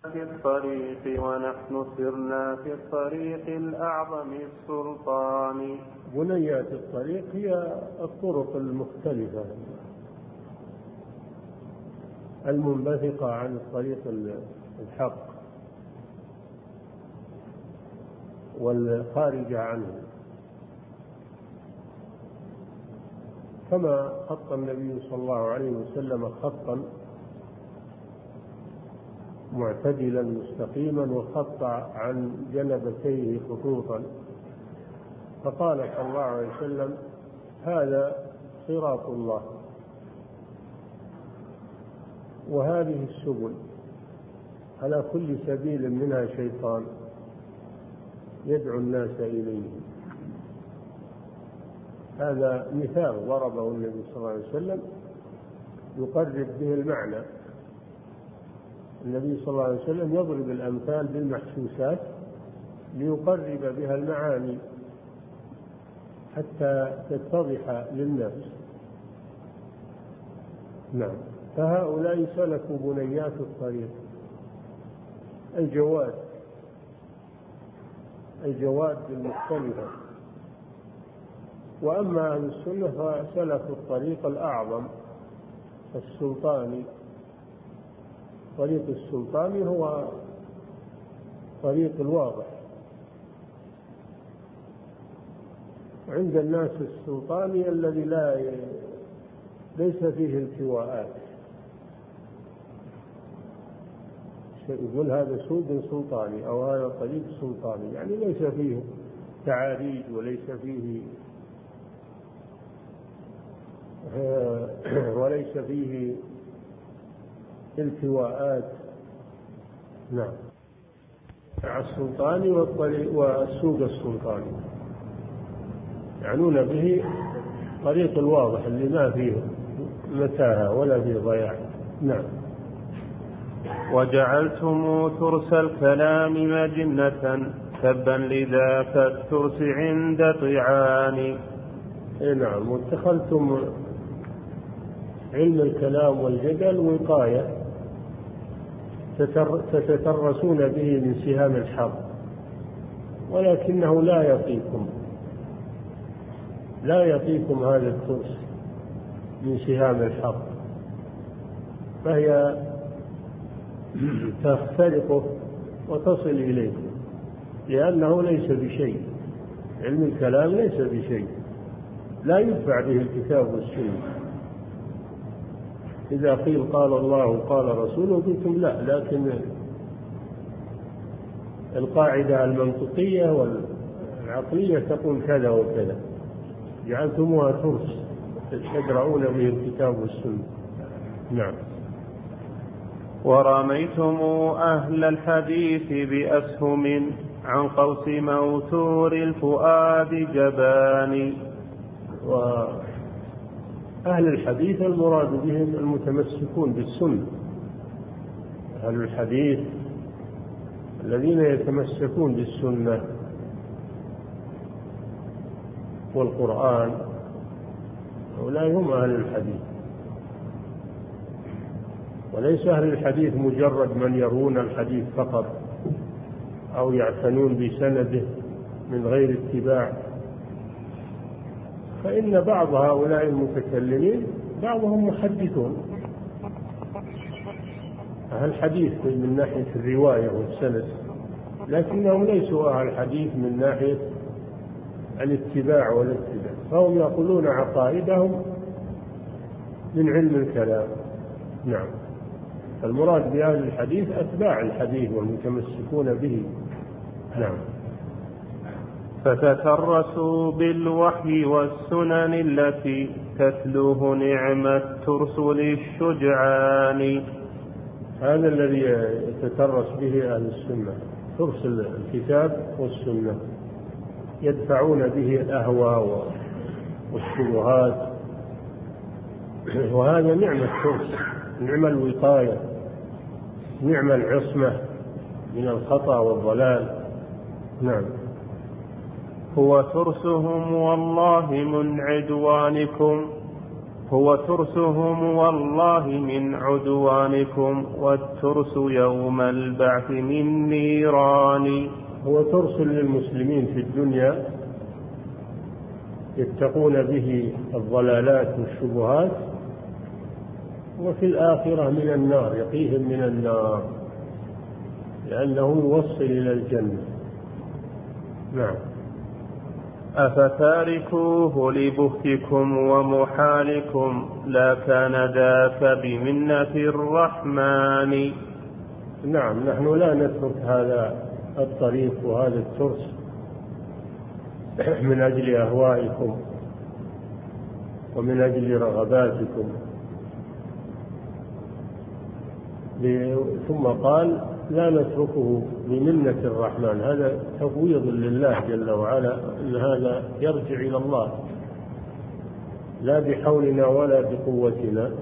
في الطريق ونحن سرنا في الطريق الأعظم السلطان. بنيات الطريق هي الطرق المختلفة المنبثقة عن الطريق الحق والخارجة عنه، كما خط النبي صلى الله عليه وسلم خطا معتدلا مستقيما وخط عن جنبتيه خطوطا، فقال صلى الله عليه وسلم: هذا صراط الله وهذه السبل، على كل سبيل منها شيطان يدعو الناس إليه. هذا مثال ضربه النبي صلى الله عليه وسلم يقرب به المعنى. النبي صلى الله عليه وسلم يضرب الأمثال بالمحسوسات ليقرب بها المعاني حتى تتضح للناس. نعم. فهؤلاء سلكوا بنيات الطريق، الجواد المختلفة. وأما أهل السنة فسلكوا الطريق الأعظم السلطاني. طريق السلطاني هو طريق الواضح. عند الناس السلطاني الذي ليس فيه التواءات، يقول هذا سوق سلطاني أو هذا طريق سلطاني، يعني ليس فيه تعاريج وليس فيه التواءات. نعم. السلطاني والسوق السلطاني يعنون به طريق الواضح اللي ما فيه متاهة ولا فيه ضياع. نعم. وجعلتم ترس الكلام مجنة تبا لذاك الترس عند طعان. نعم. واتخذتم علم الكلام والجدل وقاية تتترسون به من سهام الحرب، ولكنه لا يطيكم هذا الترس من سهام الحرب، فهي تخترقه وتصل إليكم، لأنه ليس بشيء. علم الكلام ليس بشيء، لا يدفع به الكتاب والسنة. إذا قيل قال الله قال رسوله قلتم لا، لكن القاعدة المنطقية والعقلية تقول كذا وكذا، جعلتموها ترس تدرؤون به الكتاب والسنة. نعم. ورميتم أهل الحديث بأسهم عن قوس موتور الفؤاد جبان. أهل الحديث المراد بهم المتمسكون بالسنة. أهل الحديث الذين يتمسكون بالسنة والقرآن، هؤلاء هم أهل الحديث. وليس أهل الحديث مجرد من يرون الحديث فقط أو يعتنون بسنده من غير اتباع، فإن بعض هؤلاء المتكلمين بعضهم محدثون. أهل الحديث من ناحية الرواية والسند، لكنهم ليسوا أهل الحديث من ناحية الاتباع والاتباع، فهم يقولون عقائدهم من علم الكلام. نعم. المراد بأهل الحديث أتباع الحديث والمتمسكون به. نعم. فتترسوا بالوحي والسنن التي تتلوه نعم الترس للشجعان. هذا الذي يتترس به أهل السنة، ترس الكتاب والسنة، يدفعون به الأهواء والشبهات، وهذا نعم الترس، نعم الوقاية، نعم العصمة من الخطأ والضلال. نعم. هو ترسهم والله من عدوانكم هو ترسهم والله من عدوانكم، والترس يوم البعث من نيران. هو ترس للمسلمين في الدنيا يتقون به الضلالات والشبهات، وفي الآخرة من النار، يقيهم من النار لأنه يوصل إلى الجنة. نعم. أفتاركوه لبهتكم ومحالكم، لا كان ذاك بمنة الرحمن. نعم، نحن لا نترك هذا الطريق وهذا الترس من أجل أهوائكم ومن أجل رغباتكم. ثم قال لا نتركه بمنة الرحمن، هذا تفويض لله جل وعلا، أن هذا يرجع إلى الله لا بحولنا ولا بقوتنا،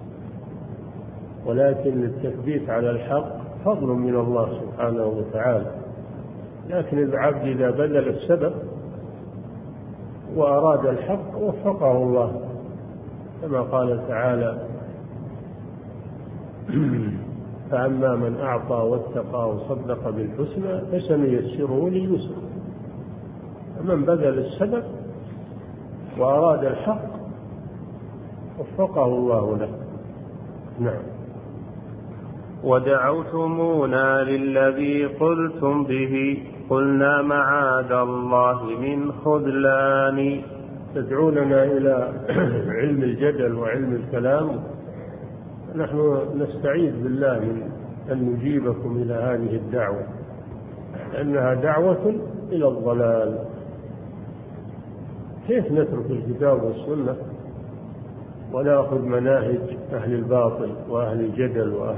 ولكن التثبيت على الحق فضل من الله سبحانه وتعالى. لكن العبد إذا بذل السبب وأراد الحق وفقه الله، كما قال تعالى فأما من أعطى واتقى وصدق بالحسنى فسنيسره لليسر. فمن بذل السبب وأراد الحق وفقه الله له. نعم. ودعوتمونا للذي قلتم به، قلنا معاذ الله من خذلان. تدعوننا إلى علم الجدل وعلم الكلام، نحن نستعيذ بالله من أن نجيبكم إلى هذه الدعوة، لأنها دعوة إلى الضلال. كيف نترك الكتاب والسنة ونأخذ مناهج أهل الباطل وأهل الجدل وأهل.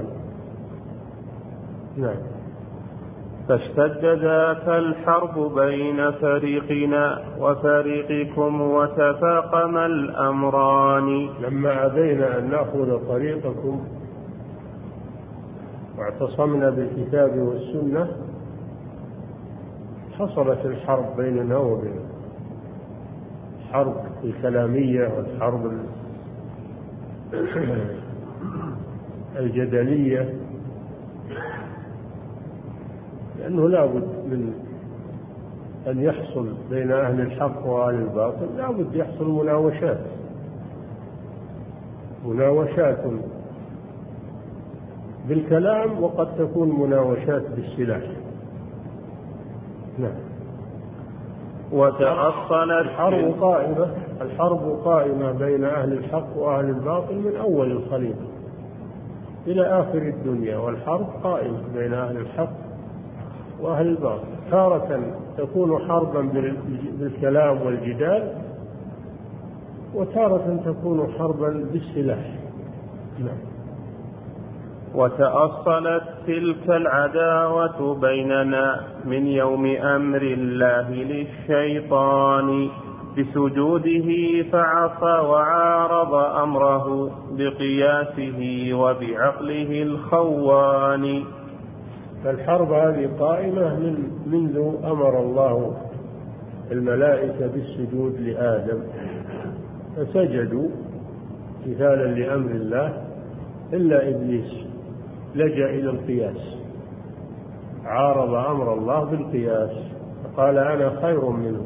نعم. فاشتد ذاك الحرب بين فريقنا وفريقكم وتفاقم الأمران. لما أبينا أن نأخذ طريقكم واعتصمنا بالكتاب والسنة حصلت الحرب بيننا وبين الحرب الكلامية والحرب الجدلية، لأنه لا بد من أن يحصل بين أهل الحق وأهل الباطل، لا بد يحصل مناوشات بالكلام، وقد تكون مناوشات بالسلاح. نعم. وتأصلت الحرب قائمة بين أهل الحق وأهل الباطل من أول الخليقة إلى آخر الدنيا، والحرب قائمة بين أهل الحق وأهل الباطل. تارة تكون حربا بالكلام والجدال، وتارة تكون حربا بالسلاح. نعم. وتأصلت تلك العداوة بيننا من يوم أمر الله للشيطان، بسجوده فعصى وعارض أمره بقياسه وبعقله الخوان. فالحرب هذه قائمة منذ أمر الله الملائكة بالسجود لآدم، فسجدوا امتثالا لأمر الله، إلا إبليس لجأ إلى القياس، عارض أمر الله بالقياس، فقال أنا خير منه،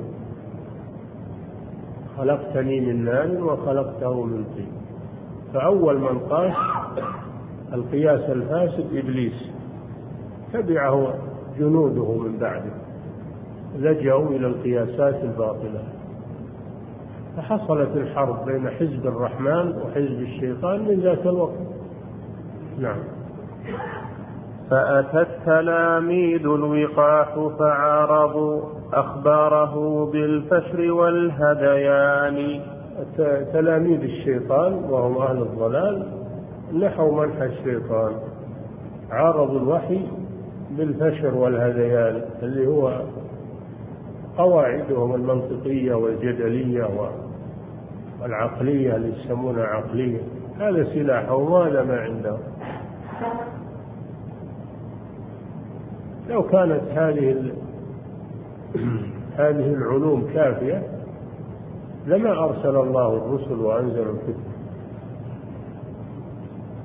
خلقتني من نار وخلقته من طين. فأول من قاس القياس الفاسد إبليس، تبعه جنوده من بعده، لجأوا إلى القياسات الباطلة، فحصلت الحرب بين حزب الرحمن وحزب الشيطان من ذاك الوقت. نعم. فأتى التلاميذ الوقاح فعارضوا أخباره بالفشر والهذيان. تلاميذ الشيطان وهم أهل الضلال نحوا منح الشيطان، عارضوا الوحي بالفشر والهذيان، اللي هو قواعدهم المنطقية والجدلية والعقلية اللي يسمونها عقلية. هذا سلاحهم وهذا ما عندهم. لو كانت هذه العلوم كافية لما أرسل الله الرسل وأنزل الكتب،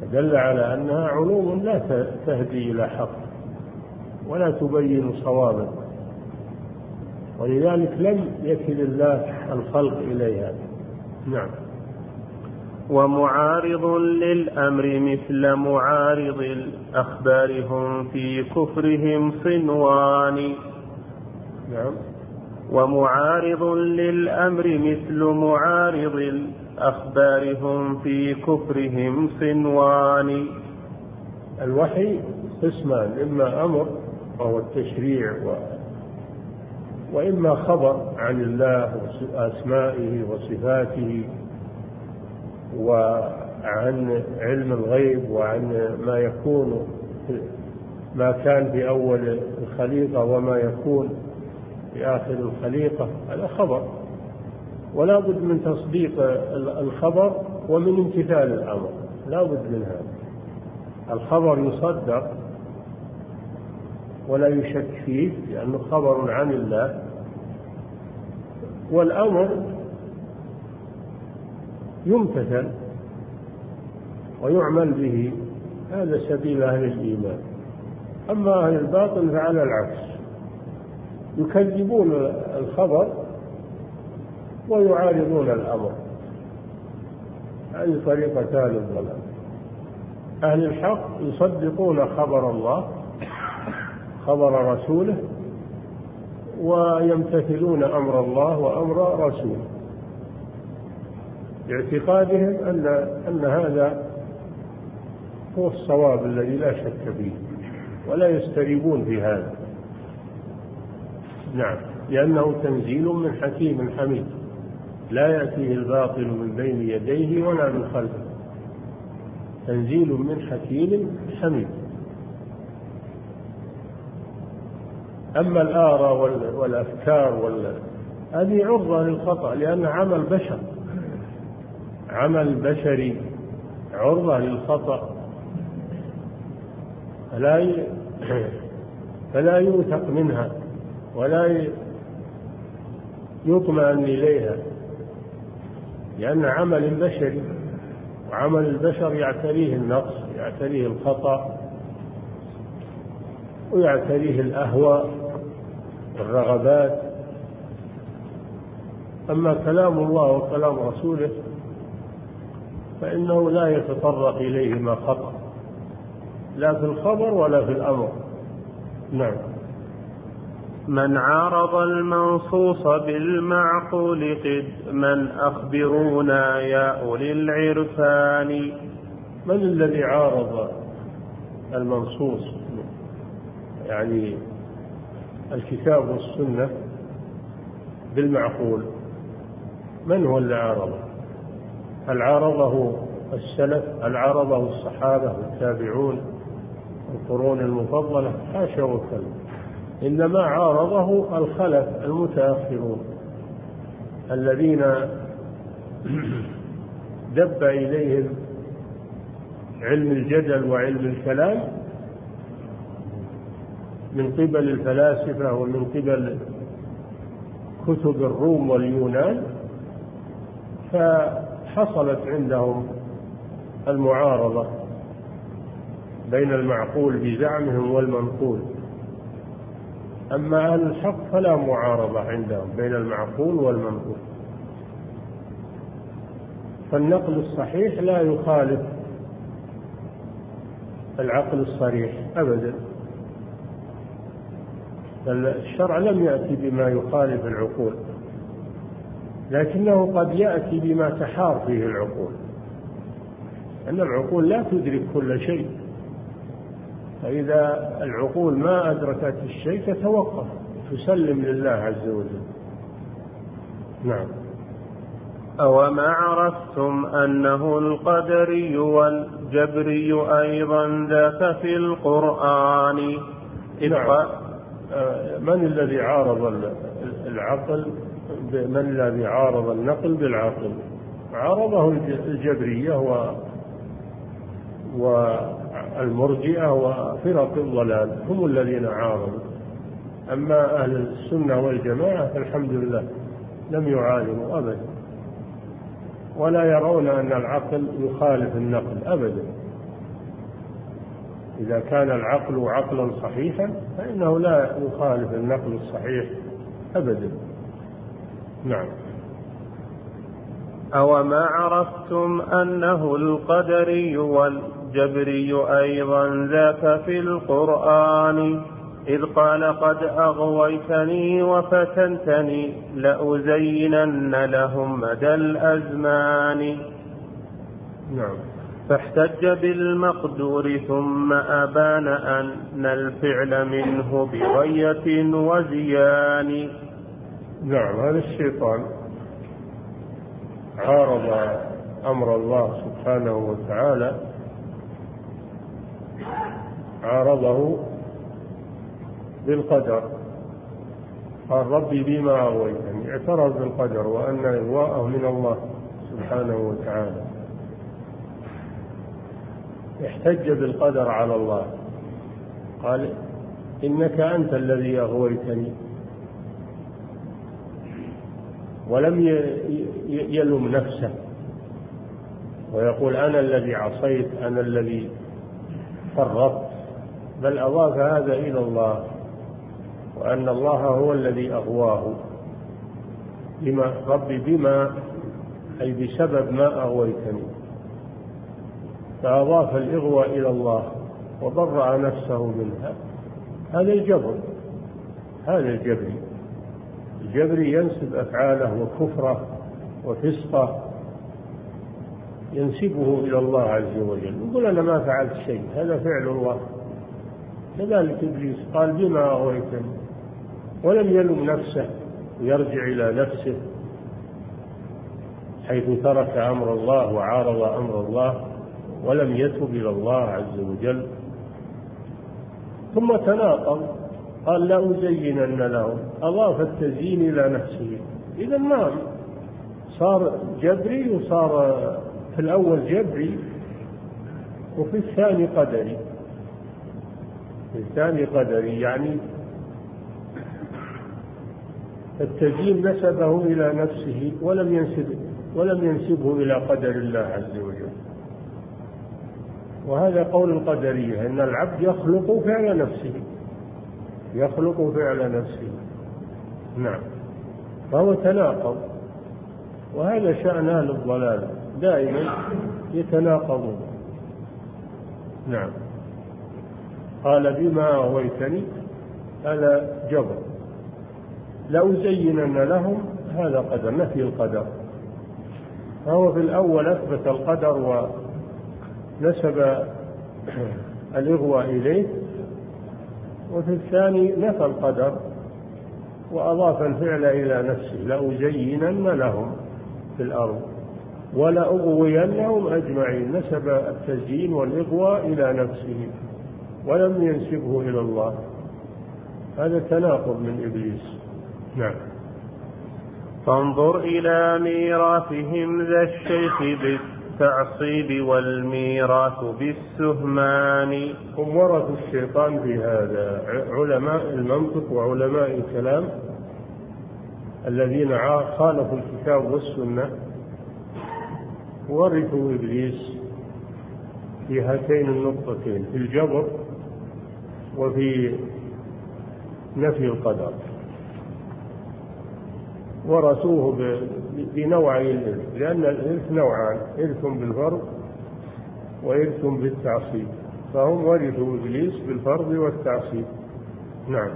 دل على أنها علوم لا تهدي إلى حق ولا تبين صوابا، ولذلك لم يكل الله الخلق إليها. نعم. ومعارض للأمر مثل معارض الأخبار هم في كفرهم صنوان. نعم. ومعارض للأمر مثل معارض الأخبار هم في كفرهم صنوان. الوحي قسمان، إما أمر وهو التشريع، وإما خبر عن الله وأسمائه وصفاته وعن علم الغيب وعن ما يكون، ما كان في أول الخليقة وما يكون في آخر الخليقة، هذا خبر، ولا بد من تصديق الخبر ومن امتثال الأمر، لا بد من هذا. الخبر يصدق ولا يشك فيه لأنه خبر عن الله، والأمر يمتثل ويعمل به، هذا سبيل أهل الإيمان. أما أهل الباطل فعلى العكس، يكذبون الخبر ويعارضون الأمر، هذه طريقتان الضلال. أهل الحق يصدقون خبر الله خبر رسوله ويمتثلون أمر الله وأمر رسوله باعتقادهم أن هذا هو الصواب الذي لا شك فيه، ولا يستريبون في هذا. نعم، لأنه تنزيل من حكيم حميد، لا يأتيه الباطل من بين يديه ولا من خلفه، تنزيل من حكيم حميد. أما الآراء والأفكار هذه عرضة للخطأ، لأن عمل بشر، عمل بشري عرضة للخطأ، فلا يوثق منها ولا يطمئن إليها، لأن عمل بشري، وعمل البشر يعتريه النقص، يعتريه الخطأ، ويعتريه الأهواء والرغبات. أما كلام الله وكلام رسوله فإنه لا يتطرق إليه ما خطأ، لا في الخبر ولا في الأمر. نعم. من عارض المنصوص بالمعقول قد من أخبرونا يا أولي العرفان. من الذي عارض المنصوص؟ يعني الكتاب والسنة بالمعقول، من هو اللي عارضه؟ هل عارضه السلف؟ هل عارضه الصحابة والتابعون القرون المفضلة؟ حاشا وكلا، إنما عارضه الخلف المتأخرون الذين دب إليهم علم الجدل وعلم الكلام من قبل الفلاسفة ومن قبل كتب الروم واليونان، فحصلت عندهم المعارضة بين المعقول بزعمهم والمنقول. أما أهل الحق فلا معارضة عندهم بين المعقول والمنقول، فالنقل الصحيح لا يخالف العقل الصريح أبدا، الشرع لم يأتي بما يخالف العقول، لكنه قد يأتي بما تحار فيه العقول، أن العقول لا تدرك كل شيء، فإذا العقول ما أدركت الشيء تتوقف، تسلم لله عز وجل. نعم. أوما عرفتم أنه القدري والجبري أيضا ذاك في القرآن. نعم. من الذي عارض العقل؟ من الذي عارض النقل بالعقل؟ عارضه الجبرية والمرجئة وفرق الضلال، هم الذين عارضوا. أما أهل السنة والجماعة فالحمد لله لم يعارضوا أبدا، ولا يرون أن العقل يخالف النقل أبدا، إذا كان العقل عقلا صحيحا فإنه لا يخالف النقل الصحيح أبدا. نعم. أوما عرفتم أنه القدري والجبري أيضا ذاك في القرآن إذ قال قد أغويتني وفتنتني لأزينن لهم مدى الأزمان. نعم. فاحتج بالمقدور ثم أبان أن الفعل منه بغية وزيان. نعم. هذا الشيطان عارض أمر الله سبحانه وتعالى، عارضه بالقدر، قال ربي بما أغويتني، اعترف بالقدر وأن إغواءه من الله سبحانه وتعالى، احتج بالقدر على الله، قال إنك أنت الذي أغويتني، ولم يلم نفسه ويقول أنا الذي عصيت، أنا الذي فرطت، بل أضاف هذا إلى الله، وأن الله هو الذي أغواه. ربي بما أي بسبب ما أغويتني، فأضاف الإغواء إلى الله وبرأ نفسه منها. هذا الجبر، هذا الجبري ينسب أفعاله وكفره وفسقه ينسبه إلى الله عز وجل، يقول أنا ما فعلت شيء، هذا فعل الله. كذلك إبليس قال بما أغويتني، ولم يلم نفسه ويرجع إلى نفسه حيث ترك أمر الله وعارض أمر الله ولم يتب إلى الله عز وجل. ثم تناقض، قال لا أزينن لهم، أضاف التزيين إلى نفسه. إذا ما صار جبري، وصار في الأول جبري وفي الثاني قدري. في الثاني قدري يعني التزيين نسبه إلى نفسه ولم ينسبه إلى قدر الله عز وجل. وهذا قول القدرية، أن العبد يخلق فعل نفسه، يخلق فعل نفسه. نعم. فهو تناقض، وهذا شأن أهل الضلال، دائما يتناقضون. نعم. قال بما أغويتني، هذا جبر. لأزينن لهم، هذا قدر، نفي القدر. فهو في الأول أثبت القدر ونسب الإغواء إليه، وفي الثاني نفى القدر وأضاف الفعل إلى نفسه. لأزينن لهم في الأرض ولأغوينهم أجمعين، نسب التزيين والإغواء إلى نفسه ولم ينسبه إلى الله. هذا تناقض من إبليس. نعم. فانظر إلى ميراثهم ذا الشيخ بالتعصيب والميراث بالسهمان. هم ورثوا الشيطان في هذا، علماء المنطق وعلماء الكلام الذين خالفوا الكتاب والسنة ورثوا إبليس في هاتين النقطتين، في الجبر وفي نفي القدر. ورثوه بنوعي الإرث، لأن الإرث نوعان، إرث بالفرض وإرث بالتعصيب، فهم ورثوا إبليس بالفرض والتعصيب. نعم.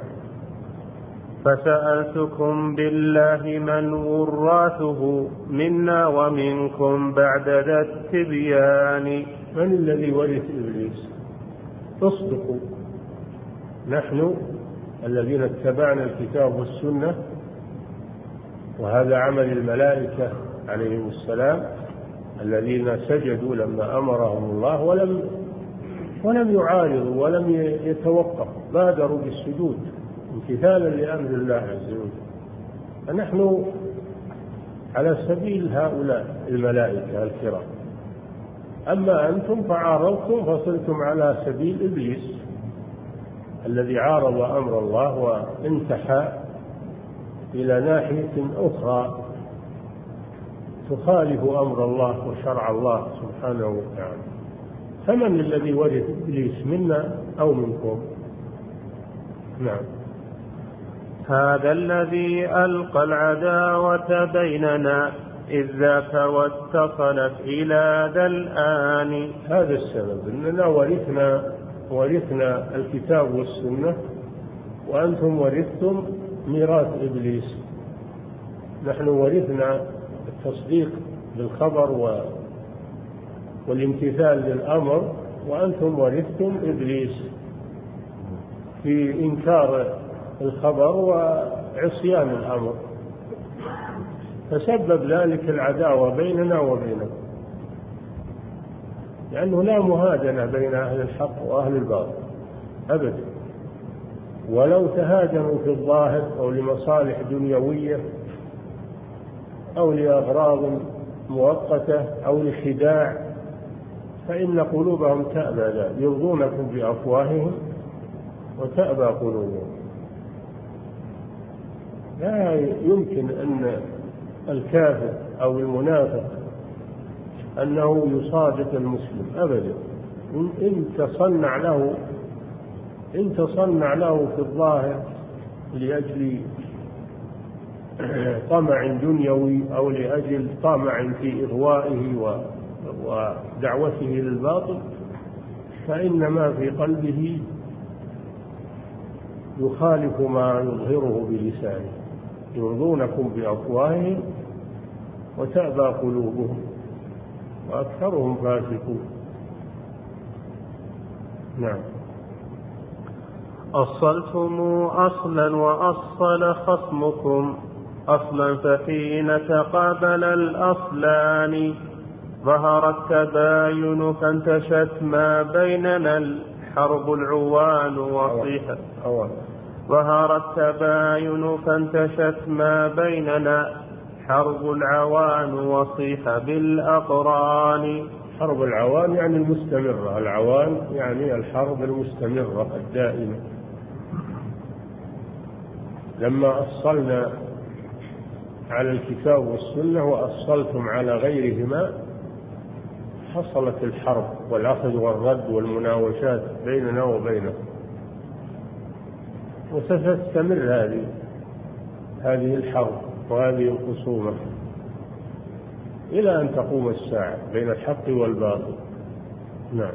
فسألتكم بالله من وراثه منا ومنكم بعد ذا التبيان. من الذي ورث إبليس؟ تصدقوا، نحن الذين اتبعنا الكتاب والسنة، وهذا عمل الملائكة عليهم السلام الذين سجدوا لما أمرهم الله ولم يعارضوا ولم يتوقفوا، بادروا بالسجود امتثالا لأمر الله عز وجل. فنحن على سبيل هؤلاء الملائكة الكرام. أما أنتم فعارضتم، فصرتم على سبيل إبليس الذي عارض أمر الله وانتحى إلى ناحية أخرى تخالف أمر الله وشرع الله سبحانه وتعالى. فمن الذي ورث إبليس، منا أو منكم؟ نعم. هذا الذي ألقى العداوة بيننا إذ ذاك واتصلت إلى ذا الآن. هذا السبب أننا ورثنا الكتاب والسنة، وأنتم ورثتم ميراث إبليس. نحن ورثنا التصديق بالخبر والامتثال للأمر، وأنتم ورثتم إبليس في إنكار الخبر وعصيان الأمر، فسبب ذلك العداوة بيننا وبينكم، لأنه لا مهادنة بين أهل الحق وأهل الباطل أبدا، ولو تهاجموا في الظاهر أو لمصالح دنيوية أو لأغراض مؤقتة أو لخداع، فإن قلوبهم تأبى ذلك، يرضونكم بأفواههم وتأبى قلوبهم. لا يمكن أن الكافر أو المنافق أنه يصادق المسلم أبدا، إن تصنع له في الظاهر لأجل طمع دنيوي أو لأجل طمع في إغوائه ودعوته للباطل، فإن ما في قلبه يخالف ما يظهره بلسانه، يرضونكم بأفواههم وتأبى قلوبهم وأكثرهم فاسقون. نعم. أصلتم أصلا وأصل خصمكم أصلا، فحين تقابل الأصلان ظهر التباين فانتشت ما بيننا الحرب العوان وصيحة. ظهر التباين فانتشت ما بيننا حرب العوان وصيح بالأقران. حرب العوان يعني المستمرة، العوان يعني الحرب المستمرة الدائمة. لما أصلنا على الكتاب والسنة وأصلتم على غيرهما حصلت الحرب والأخذ والرد والمناوشات بيننا وبينكم، وستستمر هذه الحرب وهذه الخصومة إلى أن تقوم الساعة بين الحق والباطل. نعم.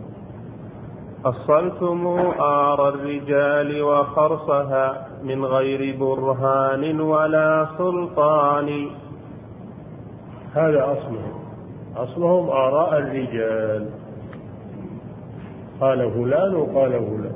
أصلتم آر الرجال وخرصها من غير برهان ولا سلطان. هذا أصلهم آراء الرجال، قال فلان وقال فلان.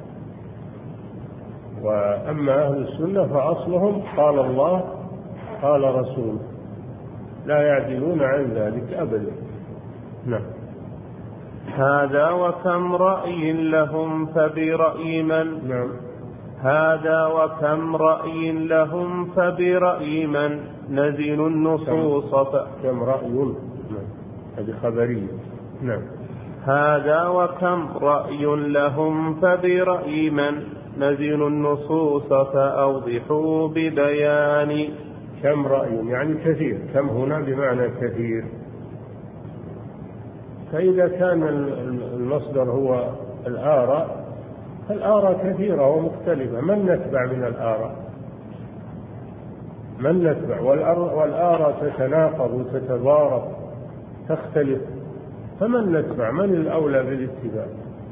وأما أهل السنة فأصلهم قال الله قال رسوله، لا يعدلون عن ذلك أبدا. نعم. هذا وكم رأي لهم فبرأي من. نعم. هذا وكم رأي لهم فبرأي من نزل النصوص. كم رأي. نعم. هذه خبرية. نعم. هذا وكم رأي لهم فبرأي من نزل النصوص فأوضحوا ببيان. كم رأي يعني كثير، كم هنا بمعنى كثير. فإذا كان المصدر هو الآراء، فالآراء كثيرة ومختلفة، من نتبع من الآراء؟ من نتبع؟ والآراء تتناقض وتتضارب تختلف، فمن نتبع؟ من الأولى بالاتباع؟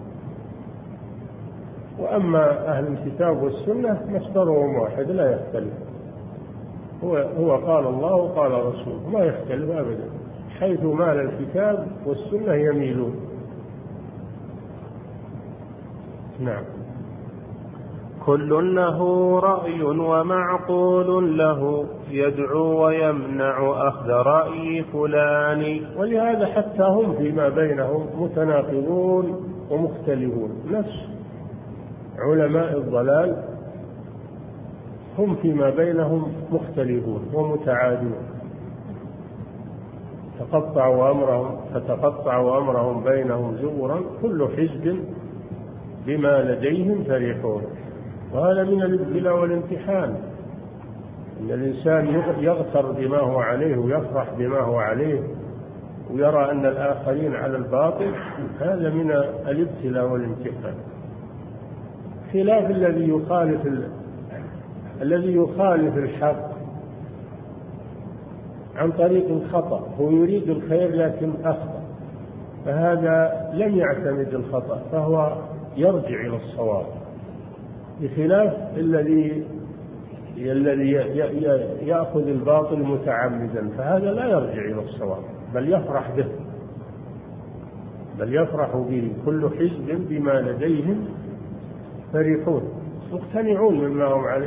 وأما أهل الكتاب والسنة مصدرهم واحد لا يختلف، هو قال الله وقال رسوله، ما يختلف أبدا، حيث مال الكتاب والسنة يميلون. نعم. كل له رأي ومعقول له يدعو ويمنع أخذ رأي فلان. ولهذا حتى هم فيما بينهم متناقضون ومختلفون، نفس علماء الضلال هم فيما بينهم مختلفون ومتعادون، فتقطعوا أمرهم بينهم زورا كل حزب بما لديهم فرحون. وهذا من الابتلاء والامتحان، أن الإنسان يغتر بما هو عليه ويفرح بما هو عليه ويرى أن الآخرين على الباطل، هذا من الابتلاء والامتحان. خلاف الذي يخالف الحق عن طريق خطأ، هو يريد الخير لكن أخطأ، فهذا لم يعتمد الخطأ، فهو يرجع إلى الصواب، بخلاف الذي يأخذ الباطل متعمدا، فهذا لا يرجع إلى الصواب بل يفرح به. كل حزب بما لديهم فرحون، مقتنعون مما هم عليه،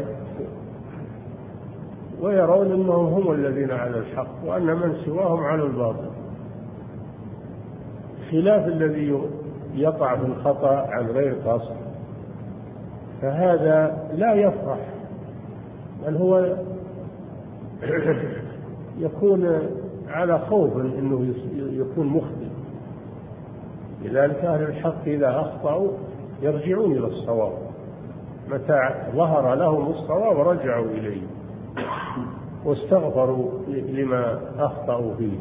ويرون أنهم هم الذين على الحق وأن من سواهم على الباطل، خلاف الذي يقع في الخطأ عن غير قصد، فهذا لا يفرح، بل هو يكون على خوف أنه يكون مخطئ. لذلك أهل الحق إذا أخطأوا يرجعون إلى الصواب، متى ظهر لهم الصواب رجعوا إليه واستغفروا لما أخطأوا فيه،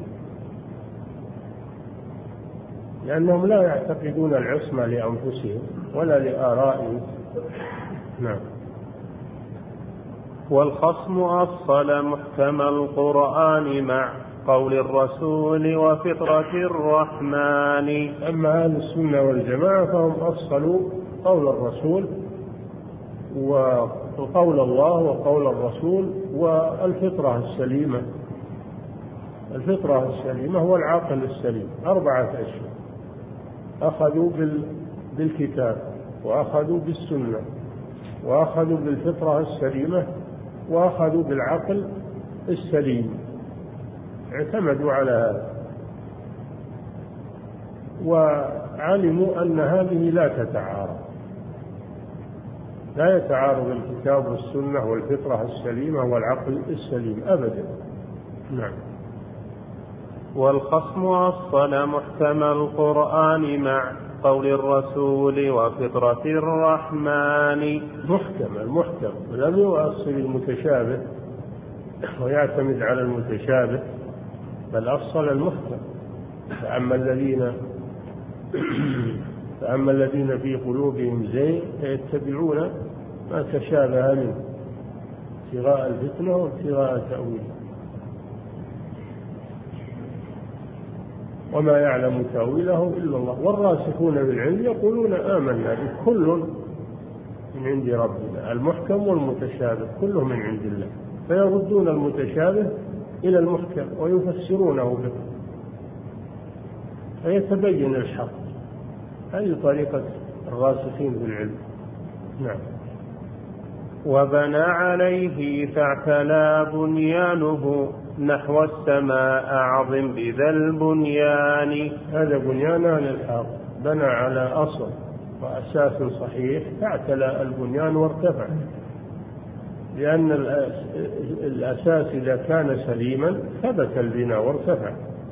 لأنهم لا يعتقدون العصمة لأنفسهم ولا لآرائهم. نعم. والخصم أصل محكم القرآن مع قول الرسول وفطرة الرحمن. أما أهل السنة والجماعة فهم أصلوا قول الرسول وقول الله وقول الرسول والفطرة السليمة. الفطرة السليمة هو العقل السليم، 4 أشياء: أخذوا بالكتاب، وأخذوا بالسنة، وأخذوا بالفطرة السليمة، وأخذوا بالعقل السليم، اعتمدوا على هذا، وعلموا أن هذه لا تتعارض، لا يتعارض الكتاب والسنة والفطرة السليمة والعقل السليم أبدا. نعم. والخصم أصل محكم القرآن مع قول الرسول وفطرة الرحمن. المحكم لم يؤصل المتشابه ويعتمد على المتشابه، بل أصل المحكم. فأما الذين في قلوبهم زيغ فيتبعون ما تشابه منه ابتغاء الفتنة وابتغاء تأويله، وما يعلم تأويله إلا الله. والراسخون بالعلم يقولون آمنا بكل من عند ربنا. المحكم والمتشابه كله من عند الله، فيردون المتشابه إلى المحكم ويفسرونه به فيتبين الحق. هذه طريقة الراسخين بالعلم. نعم. وبنى عليه فاعتلى بنيانه نحو السماء أعظم بذا البنيان. هذا بنيان أهل الحق، بنى على أصل وأساس صحيح، فاعتلى البنيان وارتفع، لأن الأساس إذا كان سليما ثبت البناء وارتفع،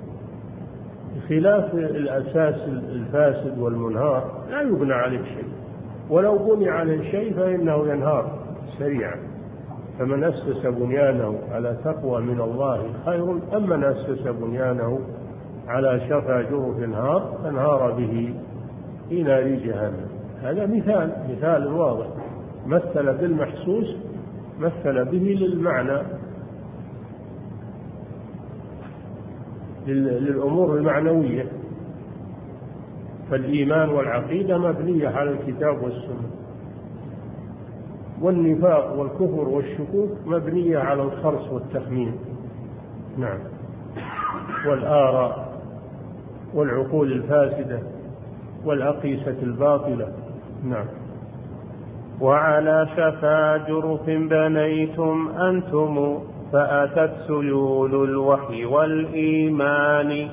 بخلاف الأساس الفاسد والمنهار لا يبنى عليه شيء، ولو بني عليه شيء فإنه ينهار سريعا. فمن أسس بنيانه على تقوى من الله خير أم من أسس بنيانه على شفا جرف نهار فانهار به في نار جهنم. هذا مثال واضح، مثل بالمحسوس، مثل به للمعنى، للأمور المعنوية. فالإيمان والعقيدة مبنية على الكتاب والسنة، والنفاق والكفر والشكوك مبنية على الخرص والتخمين. نعم. والآراء والعقول الفاسدة والأقيسة الباطلة. نعم. وعلى شفا جرف بنيتم أنتم فأتت سيول الوحي والإيمان.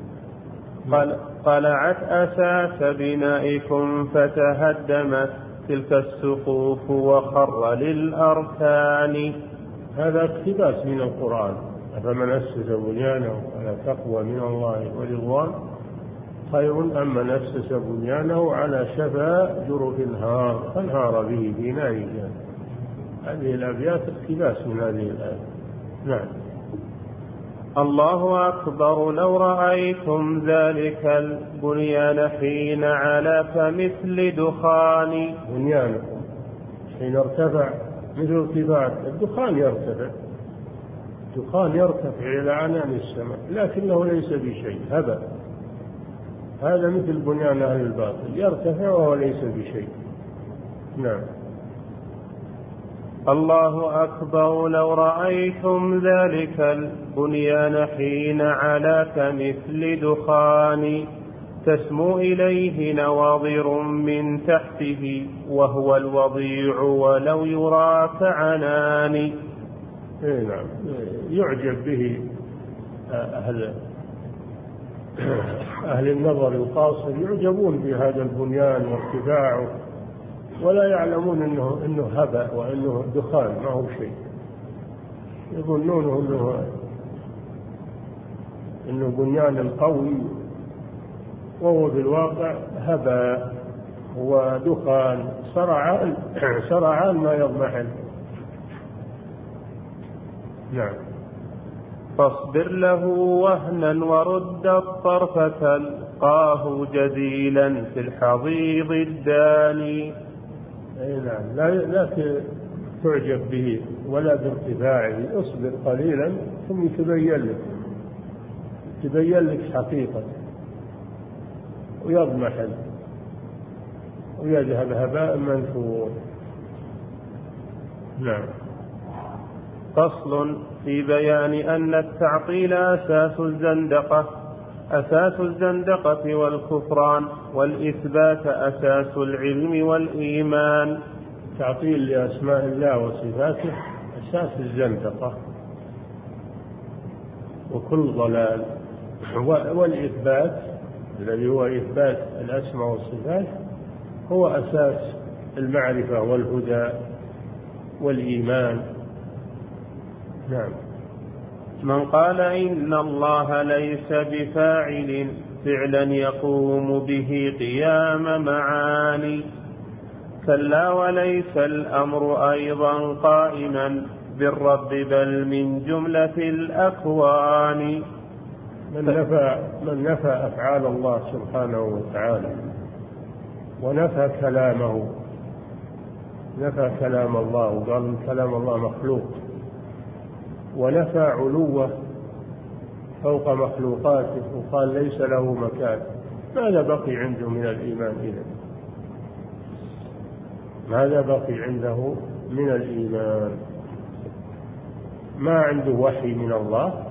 قلعت أساس بنائكم فتهدمت تلك السقوف وخر للأركان. هذا اقتباس من القرآن. فمن أسس بنيانه على تقوى من الله ورضوان خير أم من أسس بنيانه على شفا جرف نهار فانهار به في نار جهنم. هذه الأبيات اقتباس من هذه الآية. نعم. الله أكبر لو رأيتم ذلك البنيان حين علا كمثل دخان. بنيانكم حين ارتفع مثل ارتفاع الدخان، يرتفع إلى عنان السماء لكنه ليس بشيء، هباء. هذا مثل بنيان أهل الباطل، يرتفع وهو ليس بشيء. نعم. الله أكبر لو رأيتم ذلك البنيان حين علا كمثل دخان تسمو إليه نواظر من تحته وهو الوضيع ولو يرى كعنان. نعم، يعجب به أهل النظر القاصر، يعجبون بهذا البنيان وارتفاعه ولا يعلمون إنه هباء وإنه دخان، ما هو شيء. يظنونه إنه بنيان قوي وهو في الواقع هباء ودخان سرعان ما يضمحل. نعم. فاصبر له وهنا ورد الطرف تلقاه جزيلا في الحضيض الداني. نعم، لا تعجب به ولا بارتفاعه، اصبر قليلا ثم تبين لك حقيقة ويضمحل ويذهب هباء منثور. نعم. فصل في بيان أن التعطيل أساس الزندقة والكفران، والإثبات أساس العلم والإيمان. تعطيل لأسماء الله وصفاته أساس الزندقة وكل ضلال، والإثبات الذي هو إثبات الأسماء والصفات هو أساس المعرفة والهدى والإيمان. نعم. من قال إن الله ليس بفاعل فعلا يقوم به قيام معاني، كلا وليس الأمر أيضا قائما بالرب بل من جملة الأكوان. من نفى أفعال الله سبحانه وتعالى ونفى كلامه، نفى كلام الله وقال كلام الله مخلوق، ونفى علوه فوق مخلوقاته وقال ليس له مكان، ماذا بقي عنده من الإيمان إذن؟ ماذا بقي عنده من الإيمان؟ ما عنده وحي من الله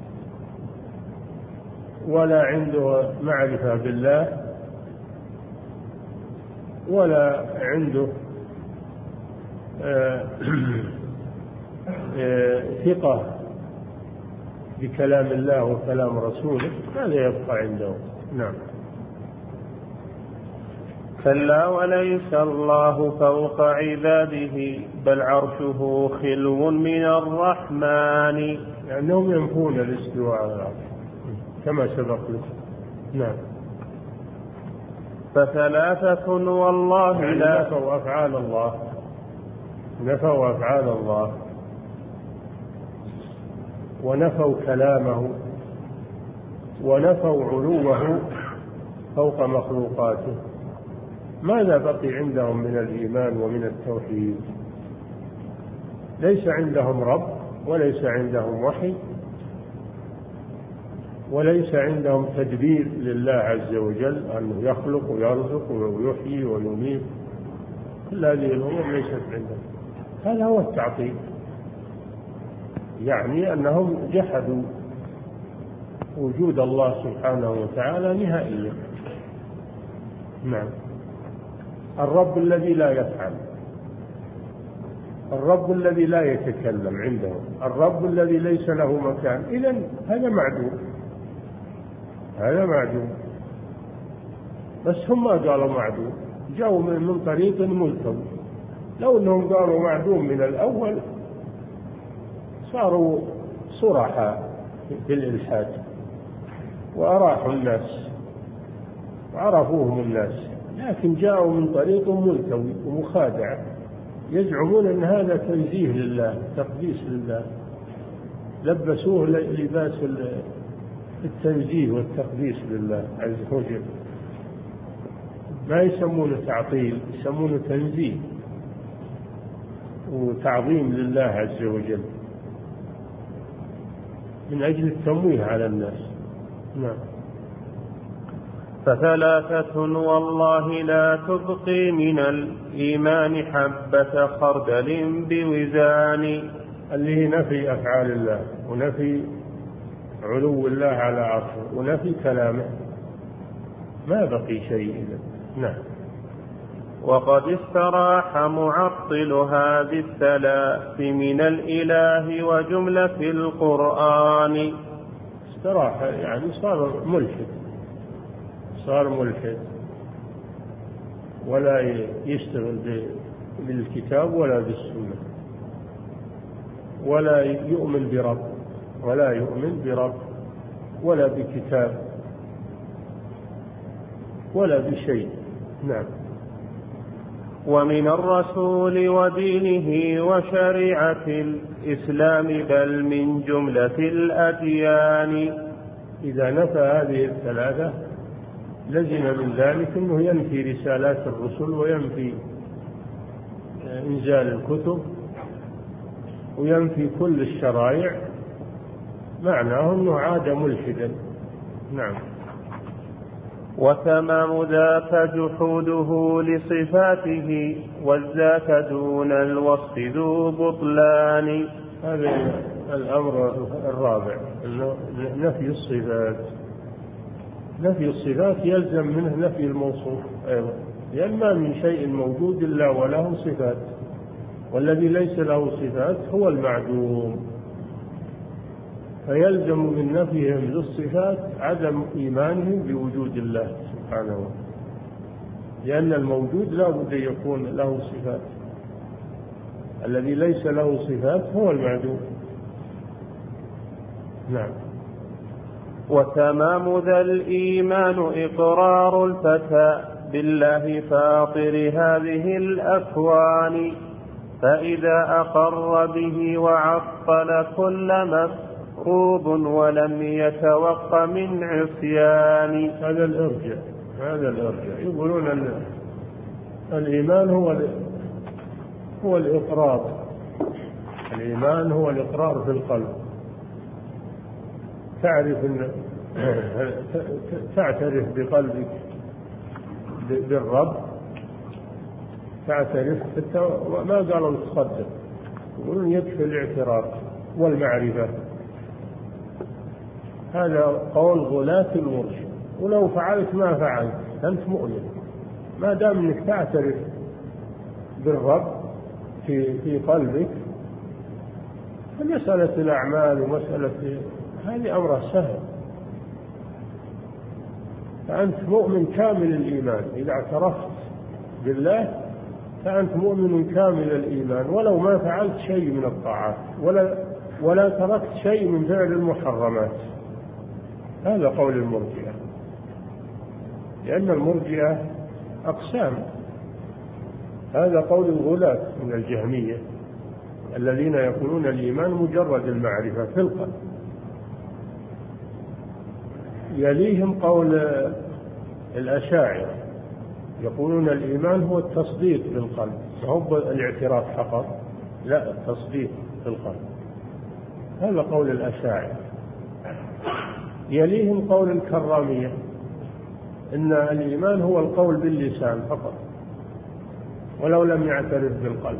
ولا عنده معرفة بالله ولا عنده ثقة بكلام الله وكلام رسوله، ماذا يبقى عنده؟ نعم. كلا وليس الله فوق عباده بل عرشه خلو من الرحمن. لأنهم ينفون الاستواء على العرش كما سبق لكم. نعم. فثلاثة والله لا نفوا أفعال الله، نفوا أفعال الله ونفوا كلامه ونفوا علوه فوق مخلوقاته، ماذا بقي عندهم من الإيمان ومن التوحيد؟ ليس عندهم رب وليس عندهم وحي وليس عندهم تدبير لله عز وجل أنه يخلق ويرزق ويحيي ويميت، كل هذه الأمور ليست عندهم. هذا هو التعطيل، يعني أنهم جحدوا وجود الله سبحانه وتعالى نهائيا. نعم. الرب الذي لا يفعل، الرب الذي لا يتكلم عندهم، الرب الذي ليس له مكان، إذن هذا معدوم، هذا معدوم. بس هم ما قالوا معدوم، جاءوا من طريق ملتوي. لو أنهم قالوا معدوم من الأول صاروا صرحاء في الإلحاد وأراحوا الناس وعرفوهم الناس، لكن جاءوا من طريق ملتوي ومخادع، يزعمون أن هذا تنزيه لله، تقديس لله. لبسوه لباس التنزيه والتقديس لله عز وجل، ما يسمونه تعطيل، يسمونه تنزيه وتعظيم لله عز وجل من أجل التمويه على الناس. نعم. فثلاثة والله لا تبقي من الإيمان حبة خردل بوزان، اللي هي نفي أفعال الله، ونفي علو الله على عرشه، ونفي كلامه، ما بقي شيء. نعم. وقد استراح معطل هذه الثلاث من الإله وجملة القرآن. استراح يعني صار ملحد، ولا يشتغل بالكتاب ولا بالسنة، ولا يؤمن برب ولا بكتاب ولا بشيء. نعم. ومن الرسول ودينه وشريعة الإسلام بل من جملة الأديان. إذا نفى هذه الثلاثة لزم من ذلك أنه ينفي رسالات الرسل، وينفي إنزال الكتب، وينفي كل الشرائع، معناه أنه عاد ملحدا. نعم. وتمام ذاك جحوده لصفاته، والذاك دون الوصف ذو بطلان. هذا الأمر الرابع، نفي الصفات. نفي الصفات يلزم منه نفي الموصوف أيضا، لأن ما من شيء موجود إلا وله صفات، والذي ليس له صفات هو المعدوم، فيلزم من نفيهم للصفات عدم إيمانهم بوجود الله سبحانه وتعالى، لأن الموجود لا بد يكون له صفات، الذي ليس له صفات هو المعدوم. نعم. وتمام ذا الإيمان إقرار الفتى بالله فاطر هذه الأكوان، فإذا أقر به وعطل كل مفروض ولم يتوق من عصيان. هذا الإرجاء يقولون أن الإيمان هو الإقرار. الإيمان هو الإقرار في القلب، تعترف بقلبك بالرب، تعترف ما قالوا تصدق، يقولون يكفي الاعتراف والمعرفة. هذا قول غلاة المرشد، ولو فعلت ما فعلت أنت مؤمن، ما دام أنك تعترف بالرب في قلبك. مسألة الأعمال ومسألة هذه أمر سهل، فأنت مؤمن كامل الإيمان. إذا اعترفت بالله فأنت مؤمن كامل الإيمان، ولو ما فعلت شيء من الطاعات ولا تركت شيء من فعل المحرمات. هذا قول المرجئة، لأن المرجئة أقسام. هذا قول الغلاة من الجهمية الذين يقولون الإيمان مجرد المعرفة في القلب. يليهم قول الأشاعرة، يقولون الإيمان هو التصديق بالقلب، هو الاعتراف فقط، لا، التصديق بالقلب. هذا قول الأشاعرة. يليهم قول الكرامية، إن الإيمان هو القول باللسان فقط ولو لم يعترف بالقلب.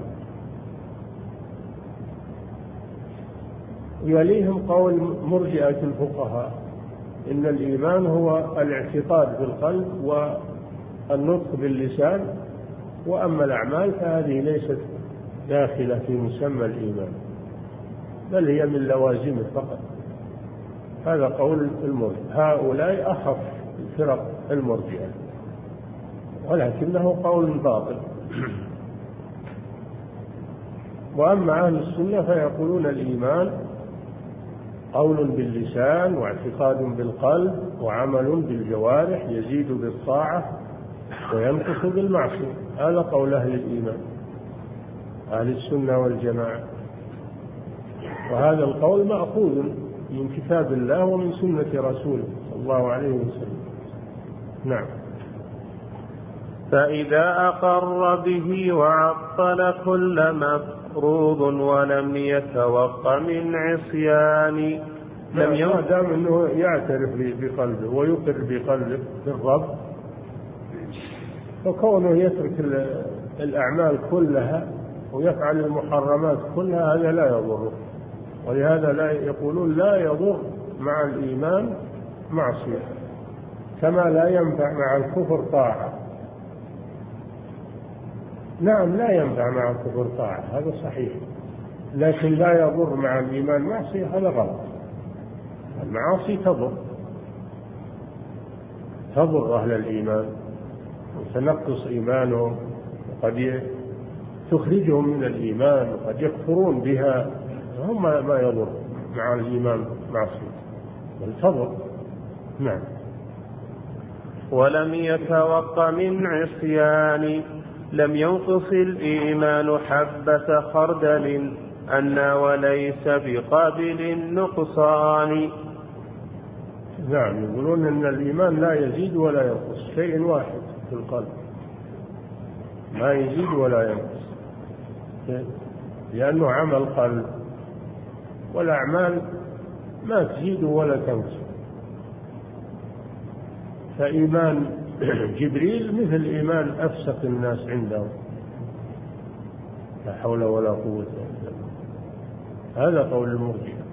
يليهم قول مرجئة الفقهاء، إن الإيمان هو الاعتقاد بالقلب والنطق باللسان، وأما الأعمال فهذه ليست داخلة في مسمى الإيمان، بل هي من لوازمه فقط. هذا قول المرجئة. هؤلاء أخف فرق المرجئة، ولكنه قول باطل. وأما أهل السنة فيقولون الإيمان قول باللسان واعتقاد بالقلب وعمل بالجوارح، يزيد بالطاعة وينقص بالمعصية. هذا قول أهل الإيمان، أهل السنة والجماعة. وهذا القول مأخوذ من كتاب الله ومن سنة رسوله صلى الله عليه وسلم. نعم. فإذا أقر به وعطل كل مفروض ولم يتوق من عصيان ما دام أنه يعترف بقلبه ويقر بقلبه بالرب، وكونه يترك الأعمال كلها ويفعل المحرمات كلها هذا لا يضره. ولهذا لا يقولون لا يضر مع الإيمان معصية، كما لا ينفع مع الكفر طاعة. نعم لا ينفع مع الكفر طاعة، هذا صحيح، لكن لا يضر مع الإيمان معصية، هذا غلط. المعاصي تضر أهل الإيمان وتنقص إيمانهم، وقد تخرجهم من الإيمان، وقد يكفرون بها، هم ما يضر مع الإيمان معصية بل تضر. نعم. ولم يتوق من عصيان لم ينقص الإيمان حبة خردل أن وليس بقابل النقصان. نعم، يقولون أن الإيمان لا يزيد ولا ينقص، شيء واحد في القلب، ما يزيد ولا ينقص، لأنه عمل قلب، والأعمال ما تزيد ولا تنقص. فإيمان جبريل مثل إيمان أفسق الناس عنده، لا حول ولا قوة إلا بالله. هذا قول المرجئة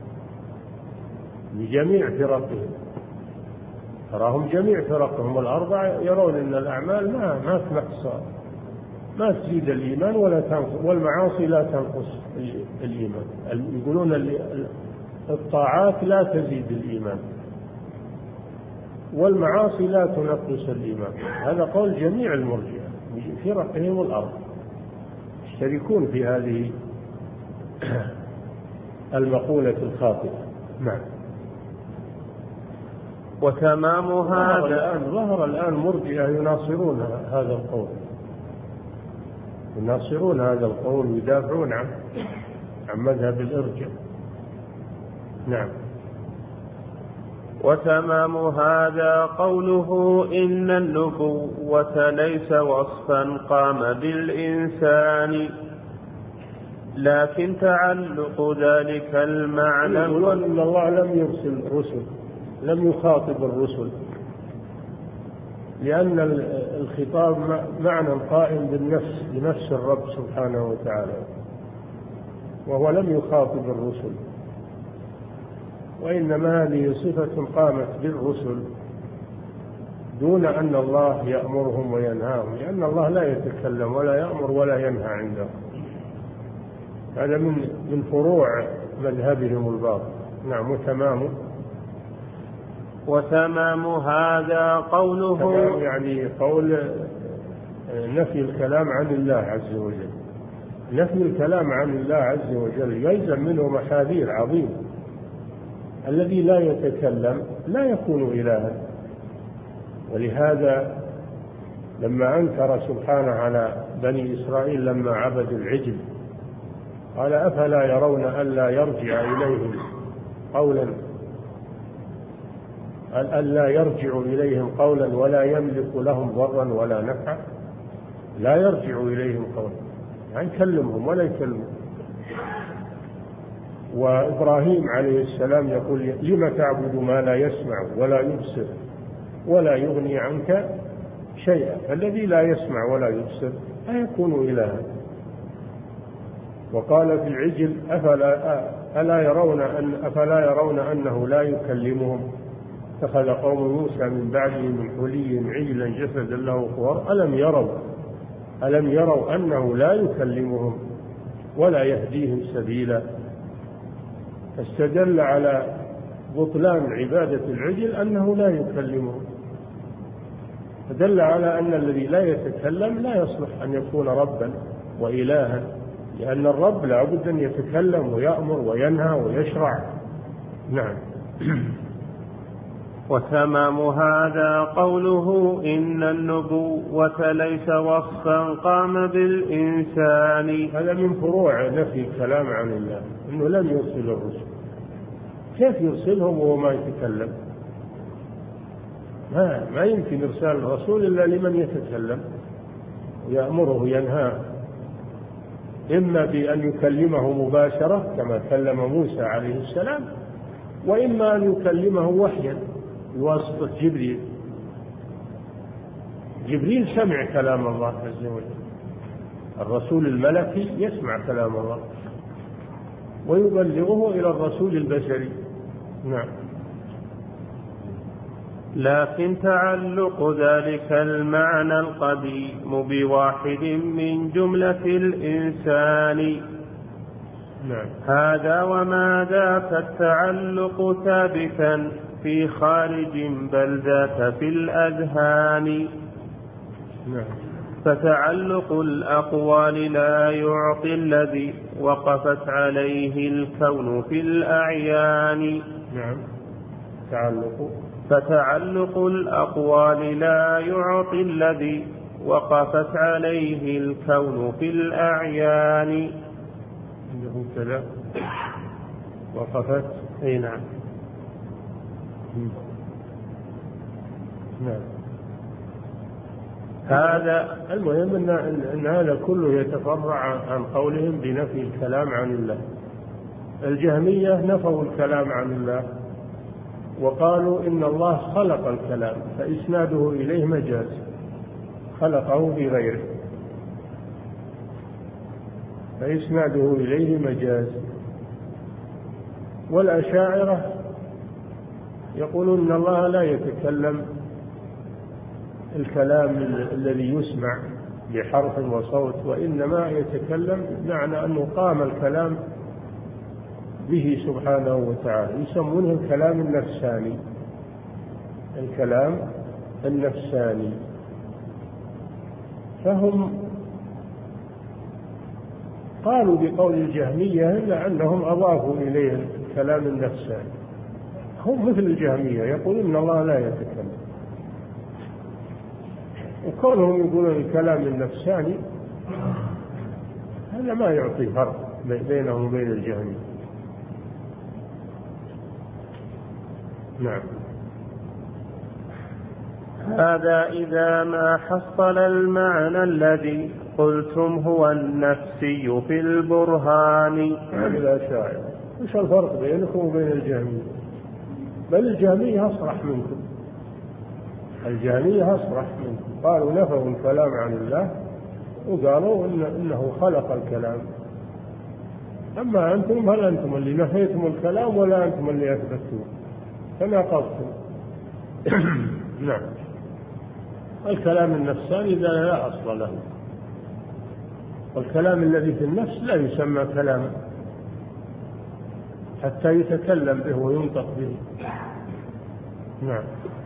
بجميع فرقهم، تراهم جميع فرقهم الأربعة يرون أن الأعمال ما تنقص، ما تزيد الإيمان ولا تنقص، والمعاصي لا تنقص الإيمان. يقولون الطاعات لا تزيد الإيمان والمعاصي لا تنقص الإيمان. هذا قول جميع المرجئة فرقهم الأربعة، يشتركون في هذه المقولة الخاطئة. نعم. وتمام هذا ظهر الآن مرجئة يناصرون هذا القول، يناصرون هذا القول ويدافعون عن مذهب الإرجاء. نعم. وتمام هذا قوله إن النبوة ليس وصفا قام بالإنسان لكن تعلق ذلك المعنى. يقولون إن الله لم يرسل رسل، لم يخاطب الرسل، لأن الخطاب معنى قائم بنفس الرب سبحانه وتعالى، وهو لم يخاطب الرسل، وإنما هذه صفة قامت بالرسل دون أن الله يأمرهم وينهاهم، لأن الله لا يتكلم ولا يأمر ولا ينهى عنده. هذا من فروع مذهبهم الباطل. نعم. وتمام هذا قوله، يعني قول نفي الكلام عن الله عز وجل. نفي الكلام عن الله عز وجل يلزم منه محاذير عظيمة. الذي لا يتكلم لا يكون إلها، ولهذا لما أنكر سبحانه على بني إسرائيل لما عبدوا العجل قال أفلا يرون ألا يرجع إليهم قولا، ألا يرجع إليهم قولا ولا يملك لهم ضرا ولا نفعا. لا يرجع إليهم قولا يعني يكلمهم ولا يكلمهم. وإبراهيم عليه السلام يقول لم تعبد ما لا يسمع ولا يبصر ولا يغني عنك شيئا. فالذي لا يسمع ولا يبصر لا يكون إلها. وقال في العجل أفلا يرون أنه لا يكلمهم. اتخذ قوم موسى من بعده من حليهم عجلا جسدا له خوار ألم يروا أنه لا يكلمهم ولا يهديهم سبيلا. فاستدل على بطلان عبادة العجل أنه لا يكلمهم، فدل على أن الذي لا يتكلم لا يصلح أن يكون ربا وإلها، لأن الرب لا بد أن يتكلم ويأمر وينهى ويشرع. نعم. وتمام هذا قوله إن النبوة ليس وصفا قام بالإنسان. هذا من فروع نفي الكلام عن الله، إنه لم يرسل الرسل. كيف يرسلهم وهو ما يتكلم؟ ما يمكن إرسال الرسول إلا لمن يتكلم ويأمره ينهاه، إما بأن يكلمه مباشرة كما كلم موسى عليه السلام، وإما أن يكلمه وحيا بواسطة جبريل. جبريل سمع كلام الله عز وجل، الرسول الملكي يسمع كلام الله ويبلغه إلى الرسول البشري. نعم. لكن تعلق ذلك المعنى القديم بواحد من جملة الإنسان. نعم. هذا وما ذاك التعلق ثابتا في خارج بل ذاك في الأذهان. نعم. فتعلق الأقوال لا يعطي الذي وقفت عليه الكون في الأعيان. نعم. فتعلق الأقوال لا يعطي الذي وقفت عليه الكون في الأعيان. عنده كذا وقفت. أي نعم. نعم. هذا المهم أن هذا كله يتفرع عن قولهم بنفي الكلام عن الله. الجهمية نفوا الكلام عن الله وقالوا إن الله خلق الكلام، فإسناده إليه مجاز، خلقه بغيره، فإسناده إليه مجاز. والأشاعرة يقولون إن الله لا يتكلم الكلام الذي يسمع بحرف وصوت، وإنما يتكلم بمعنى أنه قام الكلام به سبحانه وتعالى، يسمونه الكلام النفساني. الكلام النفساني. فهم قالوا بقول الجهمية إلا أنهم أضافوا إليه الكلام النفساني. هم مثل الجهمية يقولون إن الله لا يتكلم، وكونهم يقولون الكلام النفساني هذا ما يعطي فرق بينهم وبين الجهمية. نعم. هذا إذا ما حصل المعنى الذي قلتم هو النفسي في البرهان. الأشاعرة وش الفرق بينكم وبين الجهمية؟ بل الجهمية أصرح منكم. الجهمية أصرح منكم، قالوا نفوا الكلام عن الله وقالوا إنه خلق الكلام. أما أنتم هل أنتم اللي نفيتم الكلام ولا أنتم اللي أثبتوه؟ تناقضتم. نعم. الكلام النفساني إذا لا أصل له، والكلام الذي في النفس لا يسمى كلاما حتى يتكلم به وينطق به. نعم.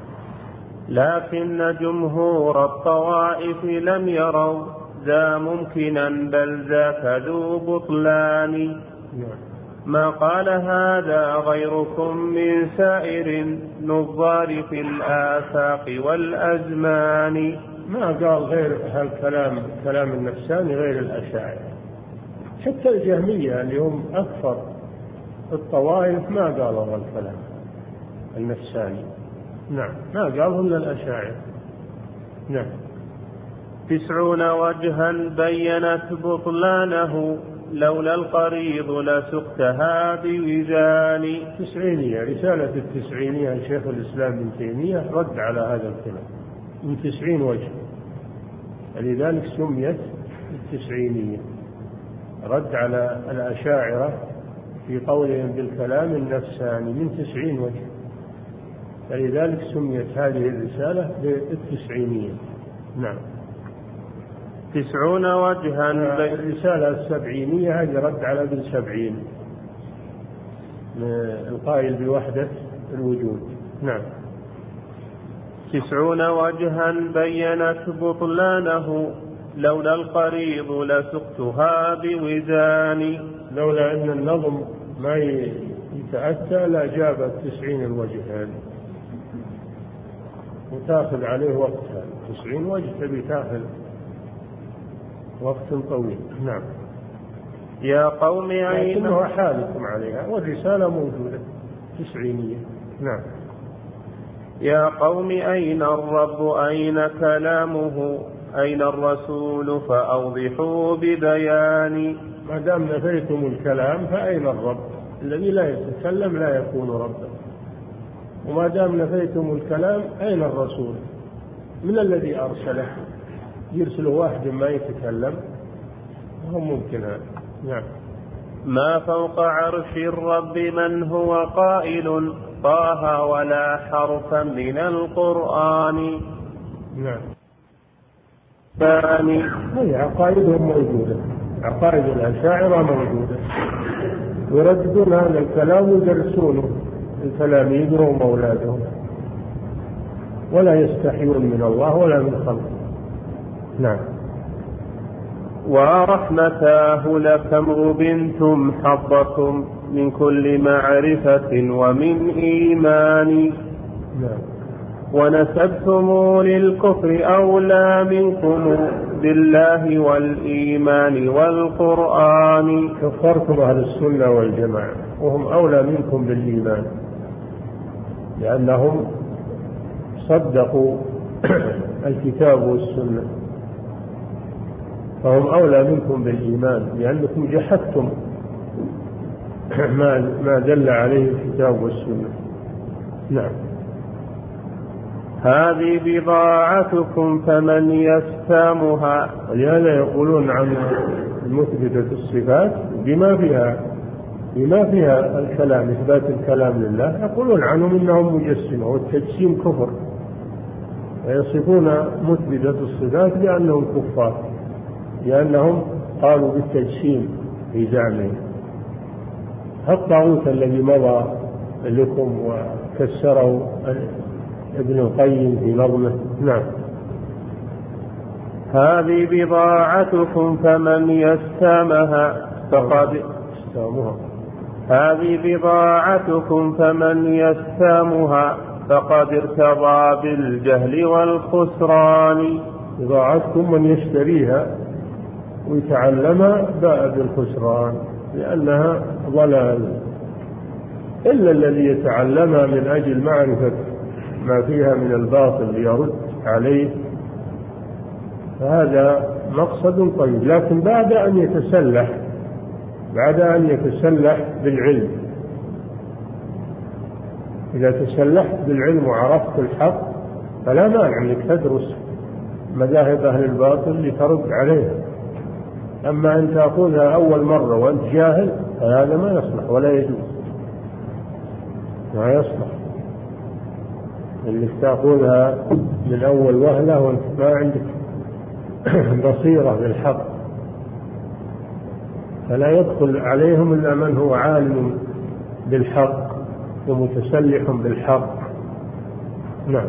لكن جمهور الطوائف لم يروا ذا ممكنا بل ذاك ذو بطلان. نعم. ما قال هذا غيركم من سائر النظار في الآفاق والأزمان. ما قال غير هالكلام النفساني غير الأشاعرة. حتى الجهمية اللي هم أكثر الطوائف ما قالوا هالكلام النفساني. نعم. ما قالوا إلا الأشاعرة. نعم. 90 وجها بينت بطلانه لولا القريض لسقتها بوزان. 90 رسالة التسعينية شيخ الإسلام ابن تيمية رد على هذا الكلام من 90 وجه، لذلك سميت التسعينية، رد على الأشاعرة في قولهم بالكلام النفساني من 90 وجه، فلذلك سميت هذه الرسالة بالتسعينية. نعم. 90 وجها. الرسالة السبعينية هذه رد على ابن سبعين القائل بوحدة الوجود. نعم. 90 وجها بينت بطلانه لولا القريض لسقتها بوزان. لولا أن النظم ما يتأتى لا جابت 90 الوجه هذه. وتأخذ عليه وقت 90 وجه، تبي تأخذ وقت طويل. نعم. يا قوم أين لكنه حالكم عليها والرسالة موجودة 90. نعم. يا قوم أين الرب أين كلامه أين الرسول فأوضحوا ببيان. ما دام نفيتم الكلام فأين الرب؟ الذي لا يتكلم لا يكون ربا. وما دام نفيتم الكلام أين الرسول؟ من الذي أرسله؟ يرسل واحد ما يتكلم؟ هو ممكن هذا. نعم. ما فوق عرش الرب من هو قائل طه ولا حرفا من القرآن. نعم. ثاني هي عقائدهم موجودة، عقائد الأشاعرة موجودة، يرددون هذا الكلام ويدرسونه لتلاميذهم وأولادهم، ولا يستحيون من الله ولا من خلقه. نعم. ورحمتاه لكم غبنتم حظكم من كل معرفة ومن إيمان. نعم. ونسبتم للكفر أولى منكم بالله والإيمان والقرآن. كفرتم أهل السنة والجماعة وهم أولى منكم بالإيمان، لأنهم صدقوا الكتاب والسنة، فهم أولى منكم بالإيمان لأنكم جحدتم ما دل عليه الكتاب والسنة. نعم. هذه بضاعتكم فمن يستامها. ولهذا يقولون عن المثبتة الصفات بما فيها الكلام، إثبات الكلام لله، يقولون عنهم إنهم مجسمة، والتجسيم كفر، ويصفون مثبتة الصفات بأنهم كفار، لأنهم قالوا بالتجسيم في زعمهم. الطاغوت الذي مضى لكم وكسره ابن القيم في نظمه. نعم. هذه بضاعتكم فمن يستامها فقد هذه بضاعتكم فمن يستامها فقد ارتضى بالجهل والخسران. بضاعتكم من يشتريها ويتعلمها باء بالخسران لأنها ضلال، إلا الذي يتعلمها من أجل معرفة ما فيها من الباطل ليرد عليه، فهذا مقصد طيب، لكن بعد أن يتسلح بالعلم. إذا تسلحت بالعلم وعرفت الحق فلا مانع أنك تدرس مذاهب أهل الباطل لترد عليه. أما أن تأخذها أول مرة وأنت جاهل فهذا ما يصلح ولا يجوز، ما يصلح أنك تأخذها من أول وهلة وأنت ما عندك بصيرة بالحق، فلا يدخل عليهم إلا من هو عالم بالحق ومتسلح بالحق. نعم.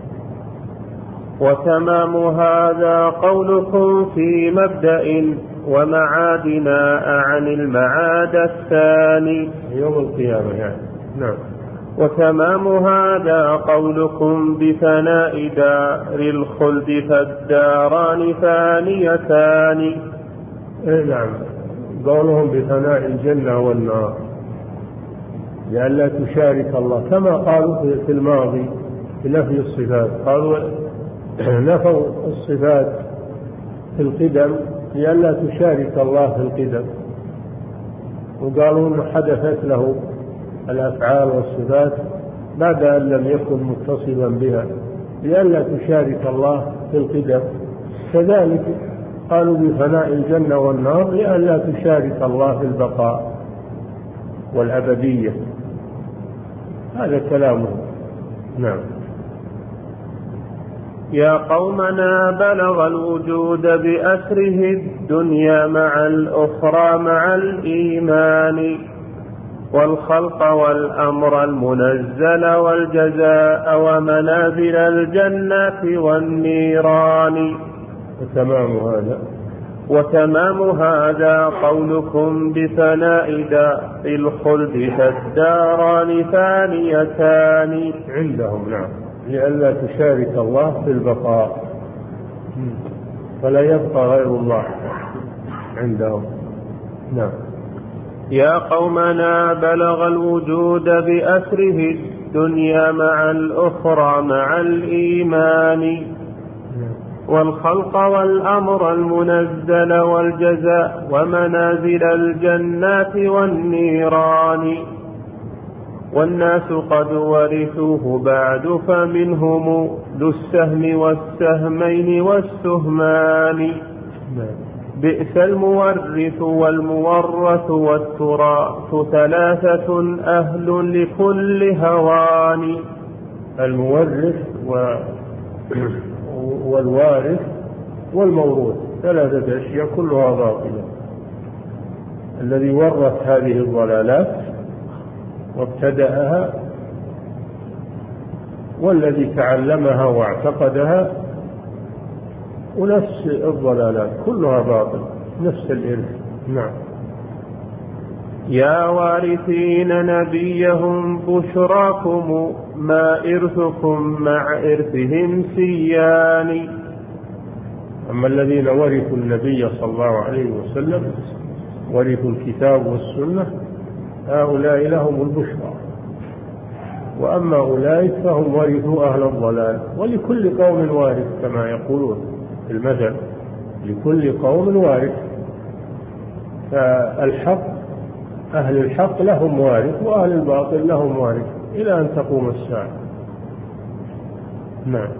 وتمام هذا قولكم في مبدأ ومعادنا عن المعاد الثاني يوم القيامة يعني. نعم. وتمام هذا قولكم بفناء دار الخلد فالداران ثانيتان. نعم. قولهم بفناء الجنة والنار لئلا تشارك الله، كما قالوا في الماضي في نفي الصفات، قالوا نفوا الصفات في القدم لئلا تشارك الله في القدم، وقالوا انه حدثت له الافعال والصفات بعد ان لم يكن متصفا بها لئلا تشارك الله في القدم. كذلك قالوا بفناء الجنة والنار لئلا تشارك الله في البقاء والأبدية. هذا كلامه. نعم. يا قومنا بلغ الوجود بأسره الدنيا مع الأخرى مع الإيمان والخلق والأمر المنزل والجزاء ومنازل الجنة والنيران. وتمام هذا قولكم بفناء دار الخلد فالداران ثانيتان عندهم. نعم. لئلا تشارك الله في البقاء، فلا يبقى غير الله عندهم. نعم. يا قومنا بلغ الوجود بأسره الدنيا مع الأخرى مع الإيمان، والخلق والأمر المنزل والجزاء ومنازل الجنات والنيران، والناس قد ورثوه بعد فمنهم ذو السهم والسهمين والسهمان، بئس المورث والمورث والتراث ثلاثة أهل لكل هوان. المورث والوارث والموروث ثلاثة أشياء كلها باطلة. الذي ورث هذه الضلالات وابتدأها، والذي تعلمها واعتقدها، ونفس الضلالات كلها باطل، نفس الإرث. نعم. يا وارثين نبيهم بشراكم ما إرثكم مع إرثهم سيان. أما الذين ورثوا النبي صلى الله عليه وسلم ورثوا الكتاب والسنة هؤلاء لهم البشرى، وأما أولئك فهم ورثوا أهل الضلال. ولكل قوم وارث كما يقولون في المثل، لكل قوم وارث. فالحق أهل الحق لهم وارث وأهل الباطل لهم وارث إلى أن تقوم الساعة. نعم.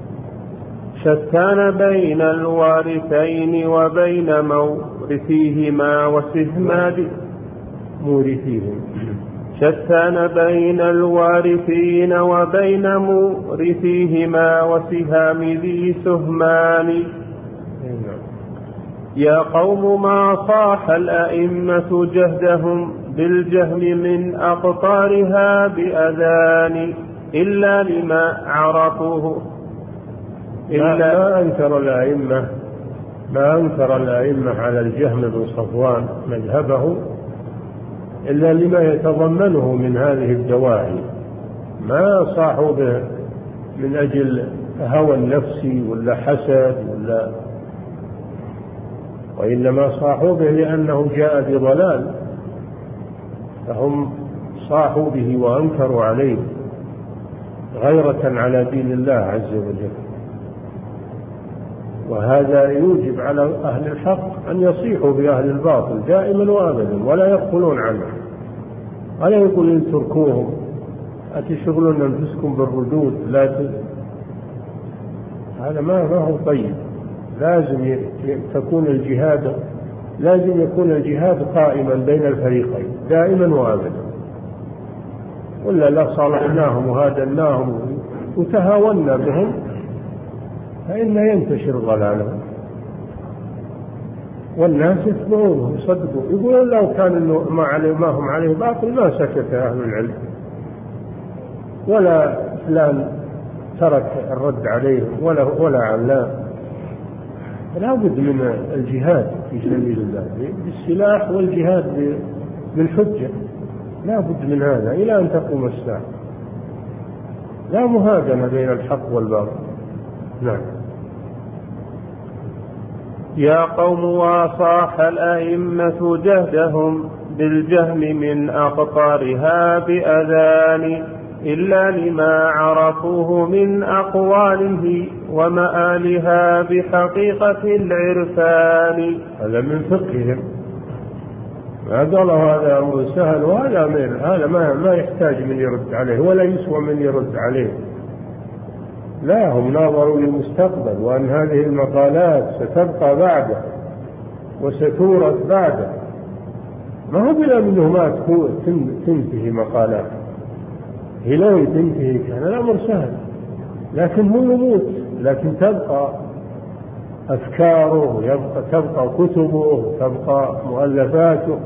شتان بين الوارثين وبين مورثيهما وسهما مورثيهم. شتان بين الوارثين وبين مورثيهما وسهام ذي سهمان. يا قوم ما صاح الأئمة جهدهم بالجهم من أقطارها بأذان إلا لما عرفوه. ما أنكر الأئمة على الجهم بن صفوان مذهبه إلا لما يتضمنه من هذه الدواعي. ما صاحوا به من أجل هوى النفس ولا حسد وإنما صاحوا به لأنه جاء بضلال، فهم صاحوا به وأنكروا عليه غيرة على دين الله عز وجل. وهذا يوجب على أهل الحق أن يصيحوا بأهل الباطل دائما وأبدا ولا يغفلون عنه، ولا يقول إن تركوهم أتشغلون أنفسكم بالردود. هذا ما هو طيب. لازم يكون الجهاد قائما بين الفريقين دائما وابدا، ولا لا صالحناهم وهادناهم وتهاونا بهم فإن ينتشر ضلالهم والناس يتبعونهم يصدقون، يقولون لو كان ما هم عليه باطل ما سكت أهل العلم، ولا فلان ترك الرد عليه ولا علام. لا بد من الجهاد في سبيل الله بالسلاح والجهاد بالحجة، لا بد من هذا إلى أن تقوم الساعة. لا مهادنة بين الحق والباطل. نعم. يا قوم وصاح الأئمة جهدهم بالجهم من أقطارها بأذان إلا لما عرفوه من أقواله ومآلها بحقيقة العرفان. هذا من فقههم، ما قالوا هذا أمر سهل وهذا أمر، هذا ما يحتاج من يرد عليه ولا يسوى من يرد عليه. لا، هم ناظروا للمستقبل وأن هذه المقالات ستبقى بعده وستورث بعده، ما هو بلا منه ما تنتهي مقالات. هي لو تنتهي كان الأمر سهل، لكن هو يموت، لكن تبقى أفكاره، تبقى كتبه، تبقى مؤلفاته،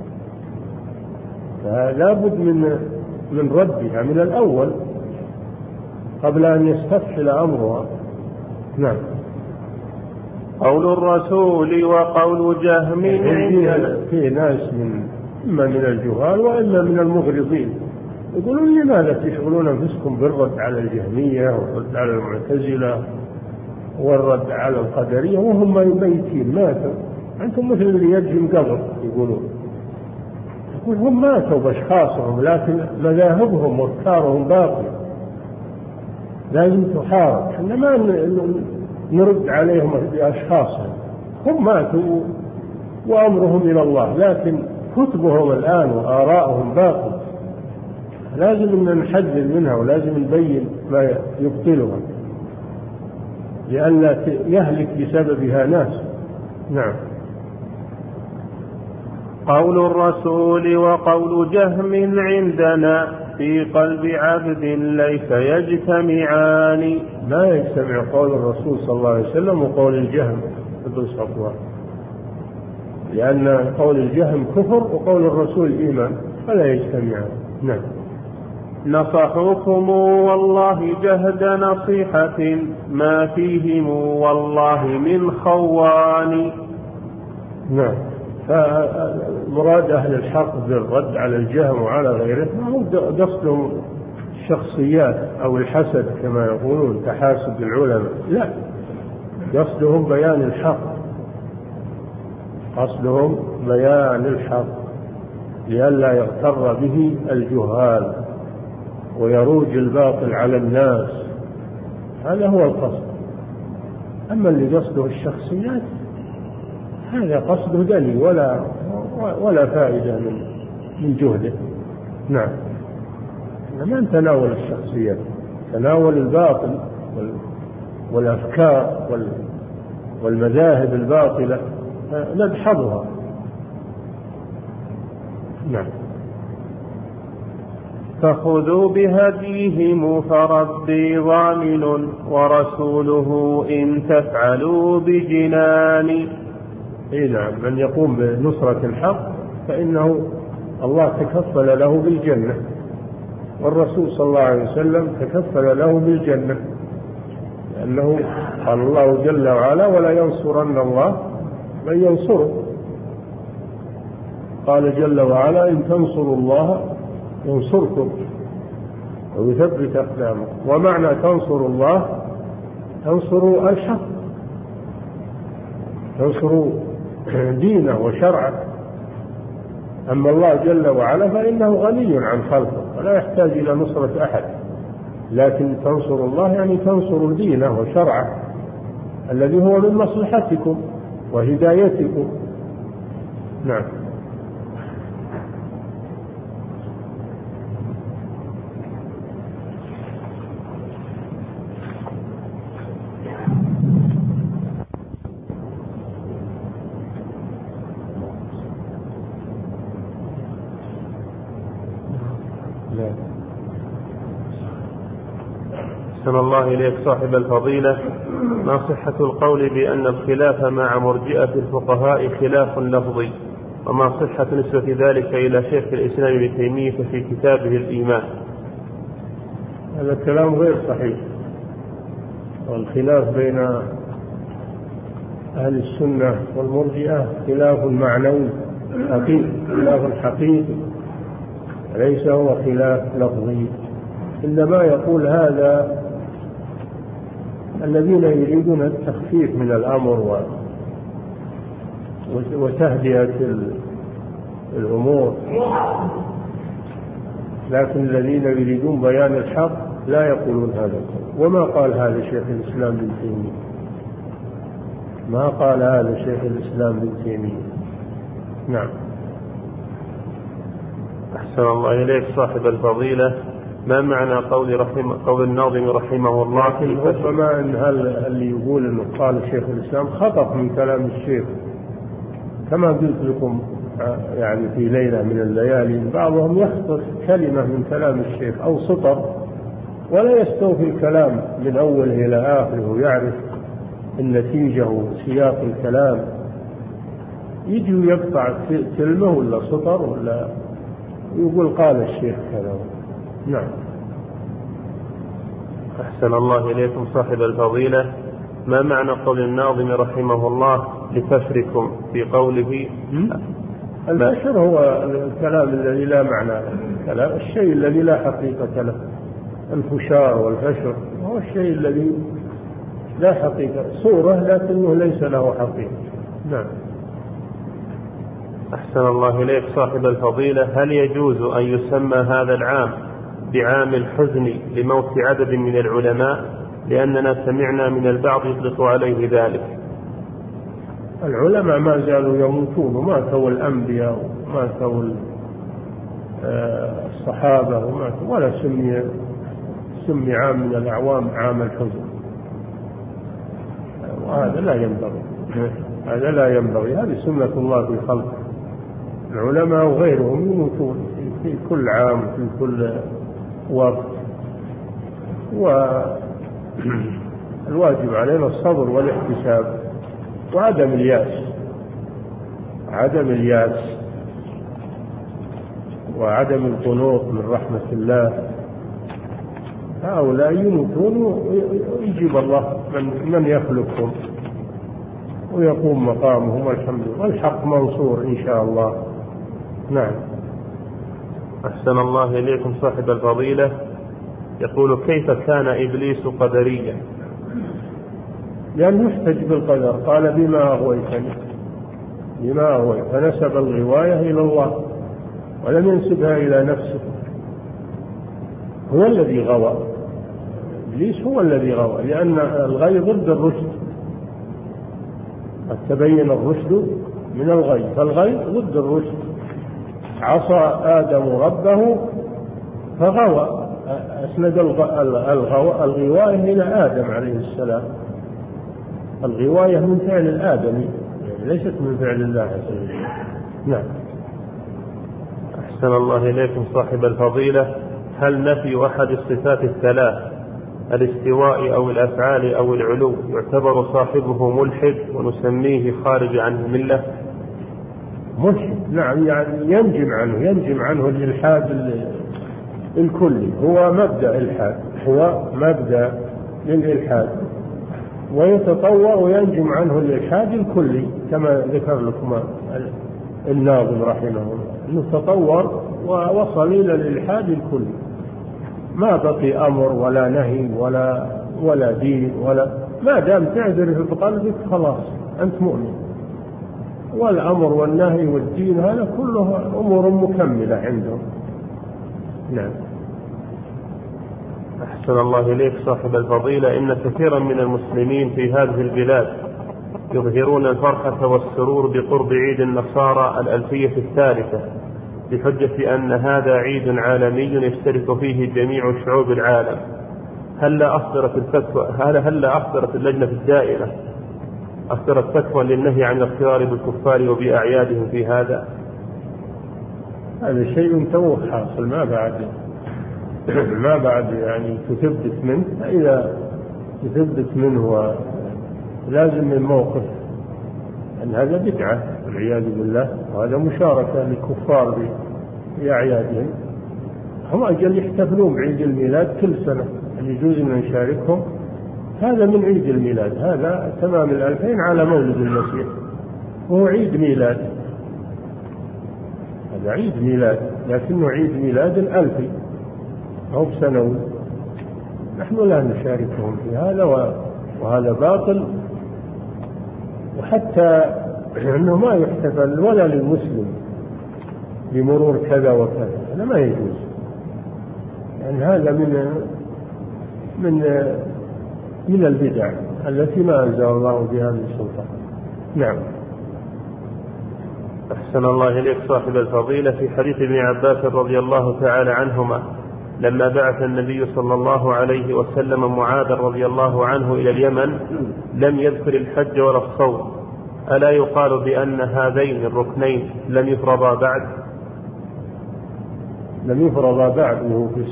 فلا بد من ردها من الأول قبل أن يستفحل أمرها. نعم. قول الرسول وقول جهم في ناس إما من الجهال وإما من المغرضين يقولون لماذا تشغلون أنفسكم بالرد على الجهمية والرد على المعتزلة والرد على القدرية وهم ميتين ماتوا؟ أنتم مثل اللي يرجم قبر. يقولون هم ماتوا بأشخاصهم، لكن مذاهبهم وأفكارهم باقية، لازم تحارب. احنا ما نرد عليهم بأشخاصهم، هم ماتوا وأمرهم إلى الله، لكن كتبهم الآن وآراءهم باقية، لازم أن نحذر منها ولازم نبين ما يبطلها لئلا يهلك بسببها ناس. نعم. قول الرسول وقول جهم عندنا في قلب عبد ليس يجتمعان. لا يجتمع قول الرسول صلى الله عليه وسلم وقول الجهم ابن صفوان، لأن قول الجهم كفر وقول الرسول إيمان، فلا يجتمعان. نعم. نصحوكم والله جهد نصيحة ما فيهم والله من خوان. نعم. فمراد أهل الحق بالرد على الجهم وعلى غيره ما هو قصدهم الشخصيات أو الحسد كما يقولون تحاسد العلماء، لا، قصدهم بيان الحق، قصدهم بيان الحق لئلا يغتر به الجهال ويروج الباطل على الناس، هذا هو القصد. أما اللي قصده الشخصيات هذا قصده دني ولا فائدة من جهده. نعم. ما نتناول الشخصيات، تناول الباطل والأفكار والمذاهب الباطلة ندحضها. نعم. فخذوا بهديهم فربي ضامن ورسوله إن تفعلوا بجنان. نعم. من يقوم بنصرة الحق فإنه الله تكفل له بالجنة، والرسول صلى الله عليه وسلم تكفل له بالجنة، لأنه قال الله جل وعلا ولا ينصرن الله من ينصره. قال جل وعلا إن تنصروا الله ينصركم ويثبت أقدامكم. ومعنى تنصروا الله تنصروا الحق، تنصروا دينه وشرعه. أما الله جل وعلا فإنه غني عن خلقه ولا يحتاج إلى نصرة أحد، لكن تنصروا الله يعني تنصروا دينه وشرعه الذي هو من مصلحتكم وهدايتكم. نعم. أحسن الله إليك صاحب الفضيلة، ما صحة القول بأن الخلاف مع مرجئة الفقهاء خلاف لفظي، وما صحة نسبة ذلك إلى شيخ الإسلام ابن تيمية في كتابه الإيمان؟ هذا الكلام غير صحيح، والخلاف بين أهل السنة والمرجئة خلاف معنوي حقيقي، خلاف حقيقي ليس هو خلاف لفظي. إنما يقول هذا الذين يريدون التخفيف من الأمر وتهدئة الأمور، لكن الذين يريدون بيان الحق لا يقولون هذا. وما قال هذا شيخ الإسلام ابن تيمية، ما قال هذا شيخ الإسلام ابن تيمية. نعم. أحسن الله إليك صاحب الفضيلة، ما معنى قول الناظم رحمه الله؟ لكن ربما أن اللي يقول أنه قال شيخ الإسلام خطأ من كلام الشيخ، كما قلت لكم يعني في ليلة من الليالي بعضهم يخطف كلمة من كلام الشيخ أو سطر ولا يستوفي الكلام من أوله إلى آخره ويعرف النتيجة وسياق الكلام، يجي ويقطع كلمة ولا سطر ولا يقول قال الشيخ كذا. نعم. أحسن الله إليكم صاحب الفضيلة، ما معنى قول الناظم رحمه الله لكفركم في قوله الفشر هو الكلام الذي لا معنى له، الشيء الذي لا حقيقة له. الفشار والفشر هو الشيء الذي لا حقيقة، صورة لكنه ليس له حقيقة. نعم. أحسن الله إليك صاحب الفضيلة، هل يجوز أن يسمى هذا العام بعام الحزن لموت عدد من العلماء؟ لأننا سمعنا من البعض يطلق عليه ذلك. العلماء ما زالوا يموتون، وماتوا الأنبياء وماتوا الصحابة ولا سمي عام من الأعوام عام الحزن، وهذا لا ينبغي. هذا لا ينبغي، هذه سنة الله في خلقه. العلماء وغيرهم يموتون في كل عام في كل وقت، والواجب علينا الصبر والاحتساب وعدم الياس، وعدم القنوط من رحمة الله. هؤلاء يموتون ويجيب الله من يخلقهم ويقوم مقامهم، والحمد لله، والحق منصور إن شاء الله. نعم. أحسن الله إليكم صاحب الفضيلة، يقول كيف كان إبليس قدريا؟ لأنه يحتج بالقدر، قال بما أغويتني فنسب الغواية إلى الله ولم ينسبها إلى نفسه. هو الذي غوى، إبليس هو الذي غوى، لأن الغي ضد الرشد، قد تبين الرشد من الغي، فالغي ضد الرشد. عصى آدم ربه فغوى، أسند الغواية إلى آدم عليه السلام. الغواية من فعل الآدمي ليست من فعل الله عز وجل. نعم. أحسن الله إليكم صاحب الفضيلة، هل نفي أحد الصفات الثلاث الاستواء أو الأفعال أو العلو يعتبر صاحبه ملحد ونسميه خارج عن الملة؟ ملحد، نعم، يعني ينجم عنه الإلحاد الكلي. هو مبدأ الإلحاد، هو مبدأ للإلحاد، ويتطور وينجم عنه الإلحاد الكلي كما ذكر لكم الناظم رحمه الله، أنه تطور ووصل إلى الإلحاد الكلي. ما بقي أمر ولا نهي ولا دين ما دام تعذر في قلبك خلاص أنت مؤمن. والأمر والنهي والدين هذا كله أمور مكملة عندهم. نعم. أحسن الله إليك صاحب الفضيلة، إن كثيرا من المسلمين في هذه البلاد يظهرون الفرحة والسرور بقرب عيد النصارى الألفية الثالثة بحجة أن هذا عيد عالمي يشترك فيه جميع شعوب العالم. هل أصدرت اللجنة الدائرة فتوى للنهي عن الاختيار بالكفار وبأعيادهم في هذا؟ هذا شيء توه حاصل، ما بعد يعني تثبت منه. إذا تثبت منه لازم الموقف أن هذا بدعة والعياذ بالله، وهذا مشاركة للكفار بأعيادهم. هم أجل يحتفلون بعيد الميلاد كل سنة، اللي يجوز أن نشاركهم. هذا من عيد الميلاد، هذا تمام 2000 على مولد المسيح، وهو عيد ميلاد. هذا عيد ميلاد لكنه عيد ميلاد الألفي أو بسنوي. نحن لا نشاركهم في هذا، وهذا باطل. وحتى أنه ما يحتفل ولا للمسلم بمرور كذا وكذا، هذا ما يجوز، لأن هذا من البدع التي ما أنزل الله بها من سلطان. نعم. أحسن الله إليك صاحب الفضيلة، في حديث ابن عباس رضي الله تعالى عنهما لما بعث النبي صلى الله عليه وسلم معاذ رضي الله عنه إلى اليمن لم يذكر الحج ولا الصوم، ألا يقال بأن هذين الركنين لم يفرضا بعد؟ لم يفرضا بعد، وهو في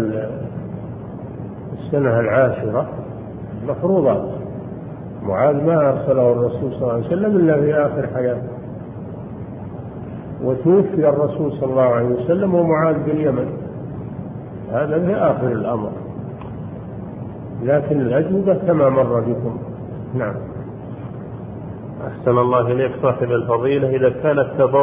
السنة العاشرة مفروضات. معاذ ما أرسله الرسول صلى الله عليه وسلم إلا في آخر حياته، وتوفي الرسول صلى الله عليه وسلم ومعاذ باليمن، هذا في آخر الأمر، لكن الأجوبة كما مر بكم. نعم. أحسن الله إليك صاحب الفضيلة، إذا كان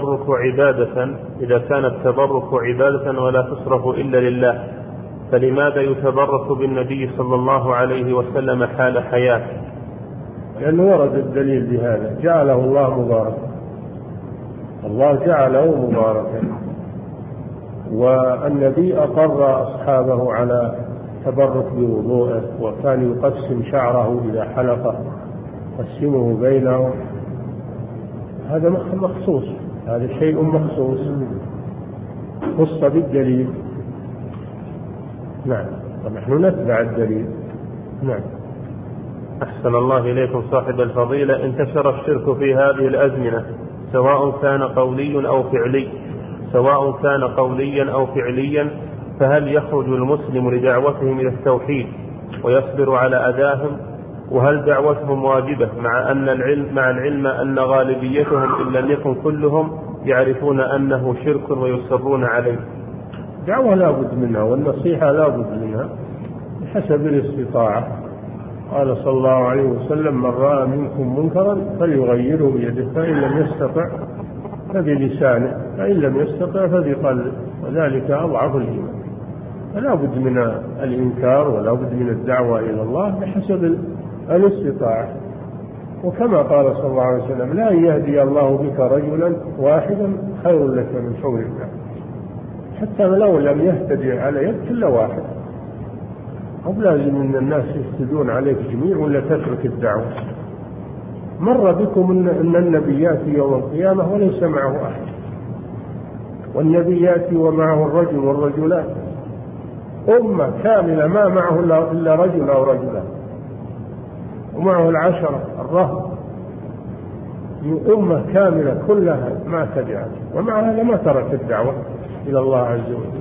التبرك عبادة ولا تصرف إلا لله، فلماذا يتبرك بالنبي صلى الله عليه وسلم حال حياته؟ لأنه ورد الدليل بهذا، جعله الله مباركا، الله جعله مباركا، والنبي أقر أصحابه على تبرك بوضوءه، وكان يقسم شعره إذا حلقه يقسمه بينهم. هذا مخصوص، هذا شيء مخصوص خص بالدليل. نعم، ونحن نتبع الدليل. نعم. أحسن الله إليكم صاحب الفضيلة، انتشر الشرك في هذه الأزمنة سواء كان قوليا أو فعليا، فهل يخرج المسلم لدعوتهم إلى التوحيد ويصبر على أذاهم؟ وهل دعوتهم واجبة مع العلم أن غالبيتهم إن لم يكن كلهم يعرفون أنه شرك ويصرون عليه؟ دعوة لا بد منها، والنصيحة لا بد منها بحسب الاستطاعة. قال صلى الله عليه وسلم: من رأى منكم منكرا فليغيره بيده، فإن لم يستطع فبلسانه، فإن لم يستطع فبقلبه، وذلك أضعف الإيمان. فلا بد من الإنكار ولا بد من الدعوة إلى الله بحسب الاستطاعة. وكما قال صلى الله عليه وسلم: لا يهدي الله بك رجلا واحدا خير لك من حور النعم. حتى لو لم يهتدي على يد كل واحد، أو لازم أن الناس يهتدون عليك جميع ولا تترك الدعوة. مر بكم أن النبي يأتي يوم القيامة وليس معه أحد، والنبي يأتي ومعه الرجل والرجلان، أمة كاملة ما معه إلا رجل أو رجلان، ومعه 10 الرهب، أمة كاملة كلها ما تبعت، ومع هذا ما ترك الدعوة إلى الله عز وجل.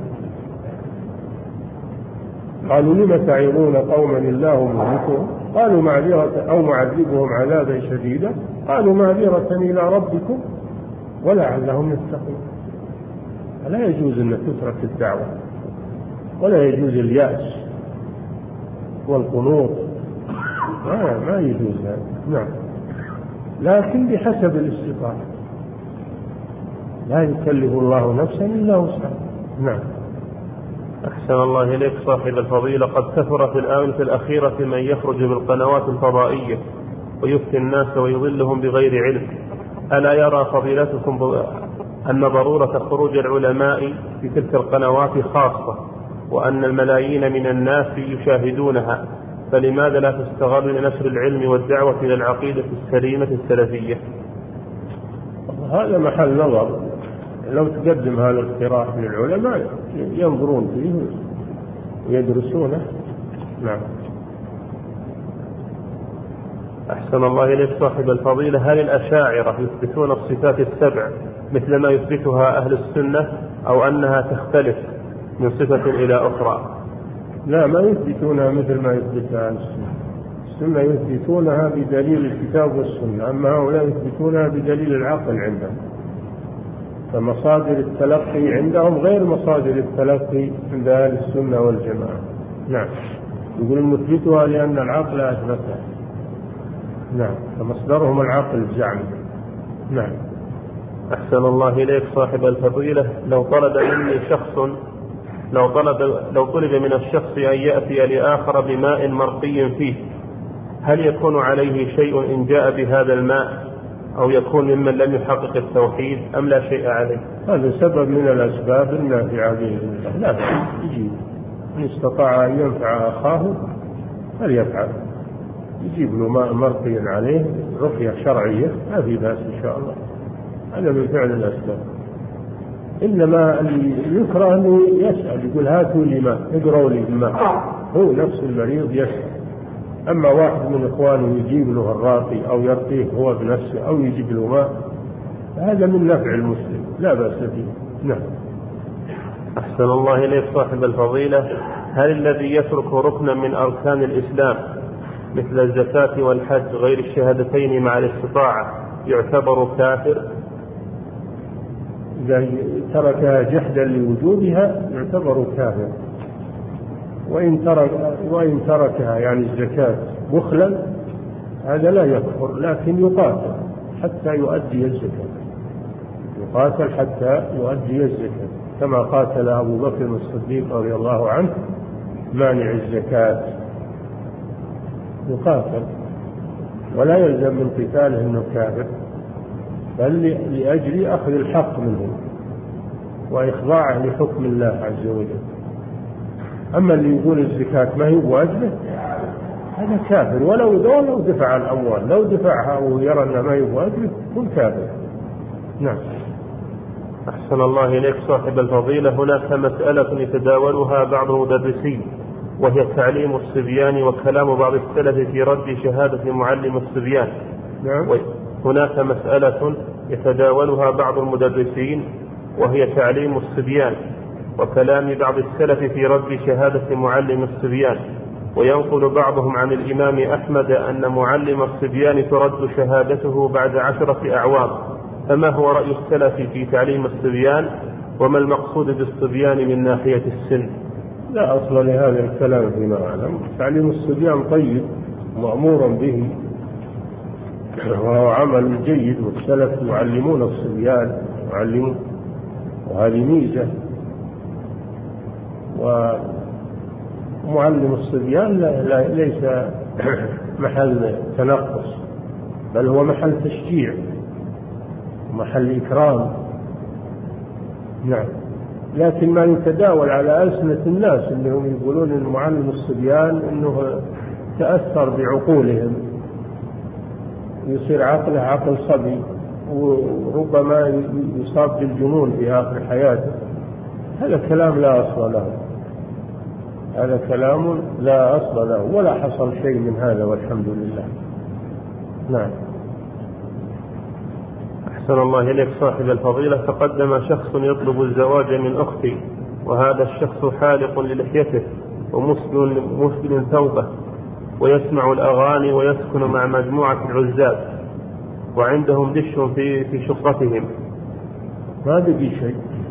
قالوا: لم تعظون قوما الله مهلكهم؟ قالوا: معذرة أو معذبهم عذابا شديدا. قالوا: معذرة إلى ربكم ولعلهم يتقون. فلا يجوز أن تترك الدعوة، ولا يجوز اليأس والقنوط، ما يجوز هذا. نعم، لكن بحسب الاستطاعة، لا يكلف الله نفسا إلا وسعها. نعم. أحسن الله إليك صاحب الفضيلة، قد كثر في الآونة الأخيرة من يخرج بالقنوات الفضائية ويفتي الناس ويضلهم بغير علم. ألا يرى فضيلتكم أن ضرورة خروج العلماء في تلك القنوات خاصة، وأن الملايين من الناس يشاهدونها، فلماذا لا تستغل لنشر العلم والدعوة إلى العقيدة السليمة السلفية؟ هذا محل نظر، لو تقدم هذا الاقتراح للعلماء ينظرون فيه ويدرسونه. نعم. أحسن الله إليك صاحب الفضيلة، هل الأشاعرة يثبتون الصفات السبع مثل ما يثبتها أهل السنة، أو أنها تختلف من صفة إلى أخرى؟ لا، ما يثبتونها مثل ما يثبتها أهل السنة. السنة يثبتونها بدليل الكتاب والسنة، أما هؤلاء يثبتونها بدليل العقل عندهم. فمصادر التلقي عندهم غير مصادر التلقي عند أهل السنة والجماعة. نعم، يقولون نثبتها لأن العقل أثبتها. نعم، فمصدرهم العقل الزعمي. نعم. أحسن الله إليك صاحب الفضيلة، لو طلب من الشخص أن يأتي لآخر بماء مرقي فيه، هل يكون عليه شيء إن جاء بهذا الماء، أو يكون ممن لم يحقق التوحيد، أم لا شيء عليه؟ هذا سبب من الأسباب النافعة به. لا يجيب، إن استطاع أن ينفع أخاه فليفعل، يجيب له ماء مرقي عليه، رقية شرعية، ما في بأس إن شاء الله. هذا من فعل الأسباب. إنما يكره أنه يسأل، يقول: هاتوا لي ماء، اقروا لي الماء. هو نفس المريض يسأل. أما واحد من إخوانه يجيب له الراقي أو يرقيه هو بنفسه أو يجيب له ماء، هذا من نفع المسلم، لا بأس فيه. نعم. أحسن الله إليك صاحب الفضيلة، هل الذي يترك ركنا من أركان الإسلام مثل الزكاة والحج غير الشهادتين مع الاستطاعة يعتبر كافر؟ إذا تركها جحدا لوجوبها يعتبر كافر، وإن تركها يعني الزكاة بخلا هذا لا يكفر، لكن يقاتل حتى يؤدي الزكاة، يقاتل حتى يؤدي الزكاة، كما قاتل أبو بكر الصديق رضي الله عنه مانع الزكاة، يقاتل ولا يلزم من قتاله أنه كافر، بل لأجل أخذ الحق منه وإخضاعه لحكم الله عز وجل. أما اللي يقول الزكاة ما هي واجبة هذا كافر، ولو دفع الأموال، لو دفعها ويرى أنها ما هي واجبة يكون كافر. نعم. أحسن الله إليك صاحب الفضيلة. هناك مسألة يتداولها بعض المدرسين، وهي تعليم الصبيان وكلام بعض السلف في رد شهادة معلم الصبيان. نعم. هناك مسألة يتداولها بعض المدرسين، وهي تعليم الصبيان وكلام بعض السلف في رد شهادة معلم الصبيان. وينقل بعضهم عن الإمام أحمد أن معلم الصبيان ترد شهادته بعد 10 أعوام. فما هو رأي السلف في تعليم الصبيان، وما المقصود بالصبيان من ناحية السن؟ لا أصل لهذا الكلام فيما أعلم. تعليم الصبيان طيب مأمورا به وهو عمل جيد، والسلف يعلمون الصبيان وهذه ميزة. ومعلم الصبيان ليس محل تنقص، بل هو محل تشجيع ومحل إكرام. نعم. لكن ما يتداول على ألسنة الناس أنهم يقولون أن معلم الصبيان أنه تأثر بعقولهم، يصير عقله عقل صبي، وربما يصاب بالجنون في آخر حياته. هذا كلام لا أصل له، هذا كلام لا أصل له، ولا حصل شيء من هذا والحمد لله. نعم. أحسن الله إليك صاحب الفضيلة. تقدم شخص يطلب الزواج من أختي، وهذا الشخص حالق للحيته ومسبل ثوبه، ويسمع الأغاني ويسكن مع مجموعة العزاب، وعندهم دش في شقتهم. ما بقي شيء.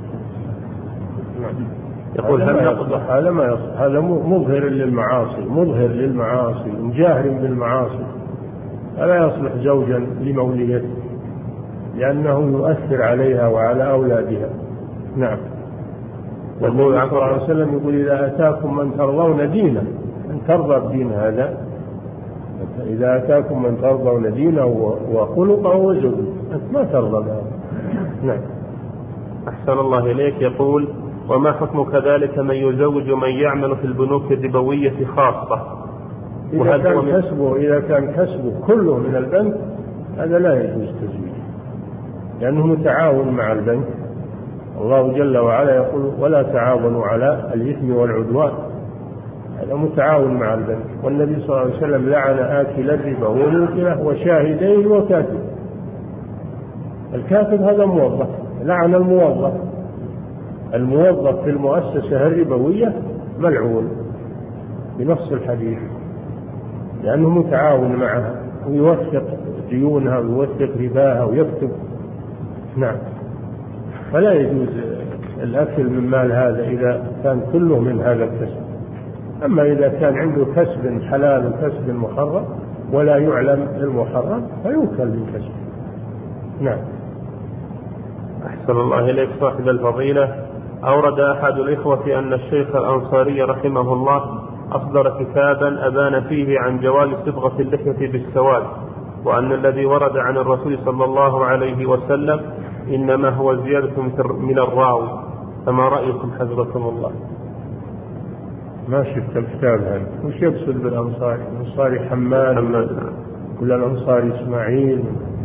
يقول هذا ما يصح، هذا مظهر للمعاصي مجاهر بالمعاصي، فلا يصلح زوجا لموليته، لأنه يؤثر عليها وعلى أولادها. نعم. والنبي صلى الله عليه وسلم يقول إذا أتاكم من ترضون دينه، من ترضى الدين هذا، إذا أتاكم من ترضون دينه وخلقه وزوجه، أنت ما ترضى هذا. نعم. أحسن الله إليك. يقول وما حكم كذلك من يزوج من يعمل في البنوك الربوية خاصة؟ إذا كان كسبه كله من البنك هذا لا يجوز تزويجه، لأنه متعاون مع البنك. الله جل وعلا يقول ولا تعاونوا على الإثم والعدوان، هذا متعاون مع البنك. والنبي صلى الله عليه وسلم لعن آكل الربا وموكله وشاهديه وكاتب. الكاتب هذا موظف، لعن الموظف في المؤسسة الربوية ملعون بنص الحديث، لأنه متعاون معها ويوثق ديونها ويوثق رباها ويكتب. نعم. فلا يجوز الأكل من مال هذا إذا كان كله من هذا الكسب. أما إذا كان عنده كسب حلال وكسب محرم ولا يعلم المحرم فيوكل بالكسب. نعم. أحسن الله إليك صاحب الفضيلة. أورد أحد الإخوة أن الشيخ الأنصاري رحمه الله أصدر كتابا أبان فيه عن جواز صبغة اللحية بالسواد، وأن الذي ورد عن الرسول صلى الله عليه وسلم إنما هو زيادة من الراوي، فما رأيكم حفظكم الله؟ ما شفت الكتاب هذا. وش يقصد بالأنصاري؟ الأنصاري حماد ولا الأنصاري إسماعيل؟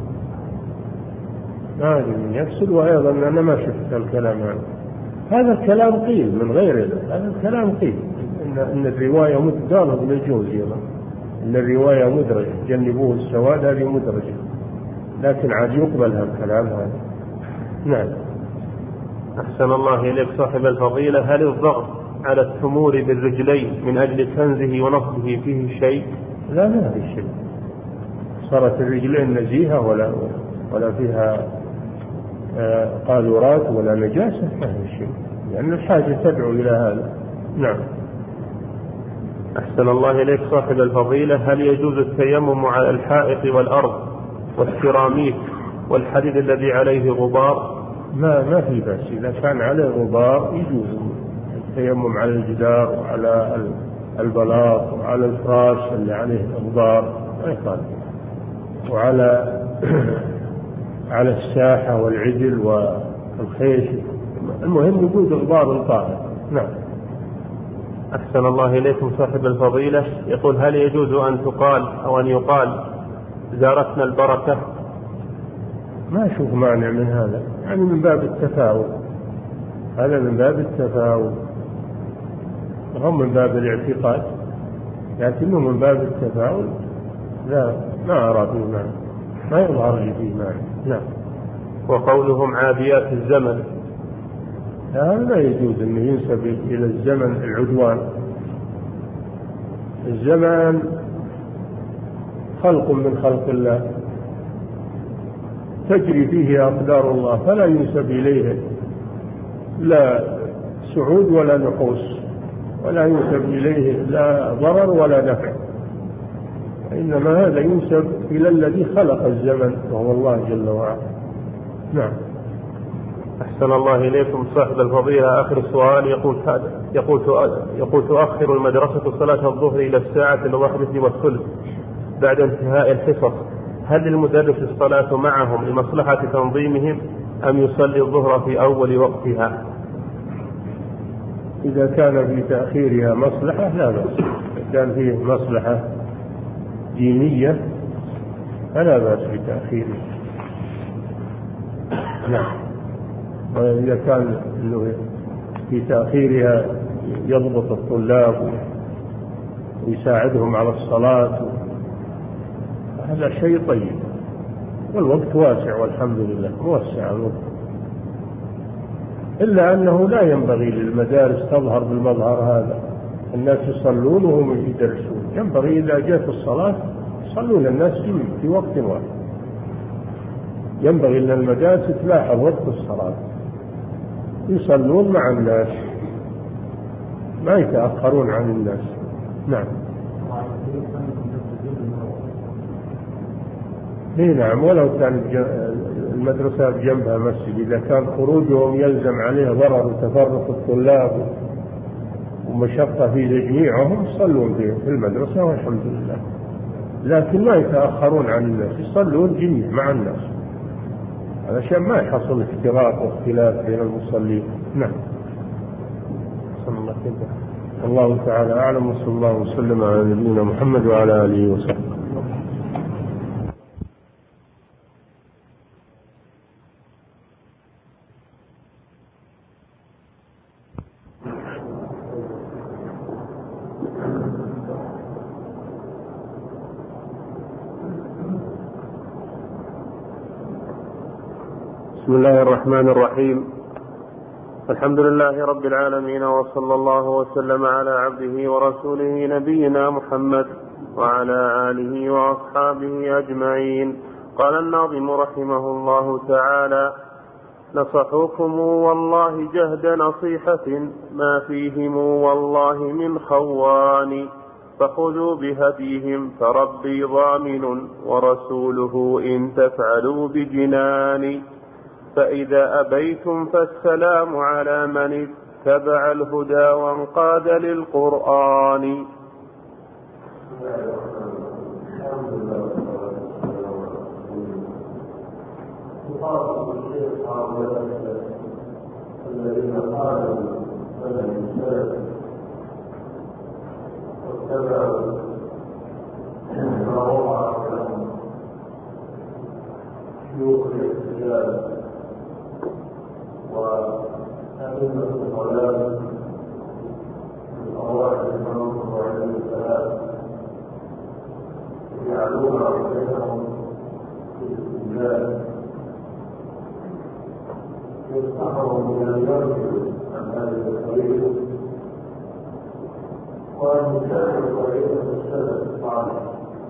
ما أدري من يقصد. وأيضا أنا ما شفت الكلام هذا الكلام قيل من غير هذا الكلام قيل إن الرواية قالوا بالجوز أيضا إن الرواية مدرجة، جنبوه السواد هذه مدرجة، لكن عاد يقبل هالكلام هذا. نعم. أحسن الله إليك صاحب الفضيلة. هل الضغط على الثمور بالرجلين من أجل كنزه ونصبه فيه شيء؟ لا ما في شيء. صارت الرجلين نزيهة ولا فيها قاذورات ولا نجاسة، ما في شيء، لأن الحاجة تدعو إلى هذا. نعم. أحسن الله إليك صاحب الفضيلة. هل يجوز التيمم على الحائط والأرض والسيراميك والحديد الذي عليه غبار؟ ما في بأس، إذا كان عليه غبار يجوز التيمم على الجدار وعلى البلاط وعلى الفراش اللي عليه غبار ما يخالف، وعلى على الساحة والعدل والخيش، المهم وجود غبار طاهر. نعم. أحسن الله إليكم صاحب الفضيلة، يقول: هل يجوز أن تقال أو أن يقال زارتنا البركة؟ ما أشوف مانع من هذا، يعني من باب التفاؤل، هذا من باب التفاؤل، هم من باب الاعتقاد، لكنه من باب التفاؤل لا، ما أرى فيه مانع، ما يظهر لي فيه مانع. نعم. وقولهم عاديات الزمن؟ هذا لا يجوز أنه ينسب إلى الزمن العدوان. الزمان خلق من خلق الله تجري فيه أقدار الله، فلا ينسب إليه لا سعود ولا نقوص، ولا ينسب إليه لا ضرر ولا نفع، إنما هذا ينسب إلى الذي خلق الزمن وهو الله جل وعلا. نعم. أحسن الله إليكم صاحب الفضيلة، آخر السؤال يقول تؤخر المدرسة صلاة الظهر إلى الساعة 1:03 بعد انتهاء الحصص، هل للمدرس الصلاة معهم لمصلحة تنظيمهم أم يصلي الظهر في أول وقتها؟ إذا كان في تأخيرها مصلحة لا بأس، إذا كان فيه مصلحة دينية فلا بأس بتأخيرها. نعم. وإذا كان إنه في تأخيرها يضبط الطلاب ويساعدهم على الصلاة هذا شيء طيب، والوقت واسع والحمد لله موسع الوقت، إلا أنه لا ينبغي للمدارس تظهر بالمظهر هذا، الناس يصلون وهم يدرسون، ينبغي إذا جاءت الصلاة يصلون الناس في وقت واحد، ينبغي أن المدارس تلاحظ وقت الصلاة يصلون مع الناس ما يتأخرون عن الناس. نعم. نعم، ولو كان المدرسة بجنبها مسجد، إذا كان خروجهم يلزم عليه ضرر وتفرق الطلاب ومشقة في تجميعهم يصلون في المدرسة والحمد لله، لكن ما يتأخرون عن الناس، يصلون جميع مع الناس علشان ما يحصل افتراق واختلاف بين المصلين. نعم. الله تعالى أعلم، وصلى الله وسلم على نبينا محمد وعلى آله وصحبه. بسم الله الرحمن الرحيم، الحمد لله رب العالمين، وصلى الله وسلم على عبده ورسوله نبينا محمد وعلى آله وأصحابه أجمعين. قال الناظم رحمه الله تعالى: نصحوكم والله جهد نصيحة ما فيهم والله من خوان، فخذوا بهديهم فربي ضامن ورسوله إن تفعلوا بجنان، فإذا أبيتم فالسلام على من اتبع الهدى وانقاد للقرآن. الذين قالوا فلن السلف واتبعوا ما وقع لهم شيوخ الاحتجاج وأئمة الضلال من أرواح المنصور عليه السلام، يجعلون بينهم في الاستدلال، ينصحهم بأن يرجعوا عن هذه الطريقة وأن يتبعوا طريقة السلف الصالح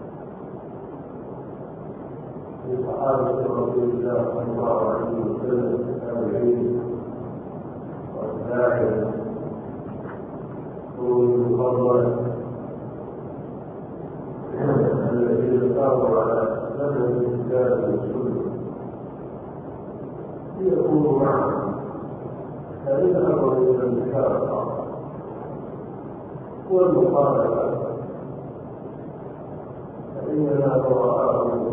لصحابة رسول الله صلى الله عليه وسلم التابعين والداعية والمفضل الذين صاروا على سنة الكتاب ويكون معه فإن أمر المشاركة والمقابلة فإننا براء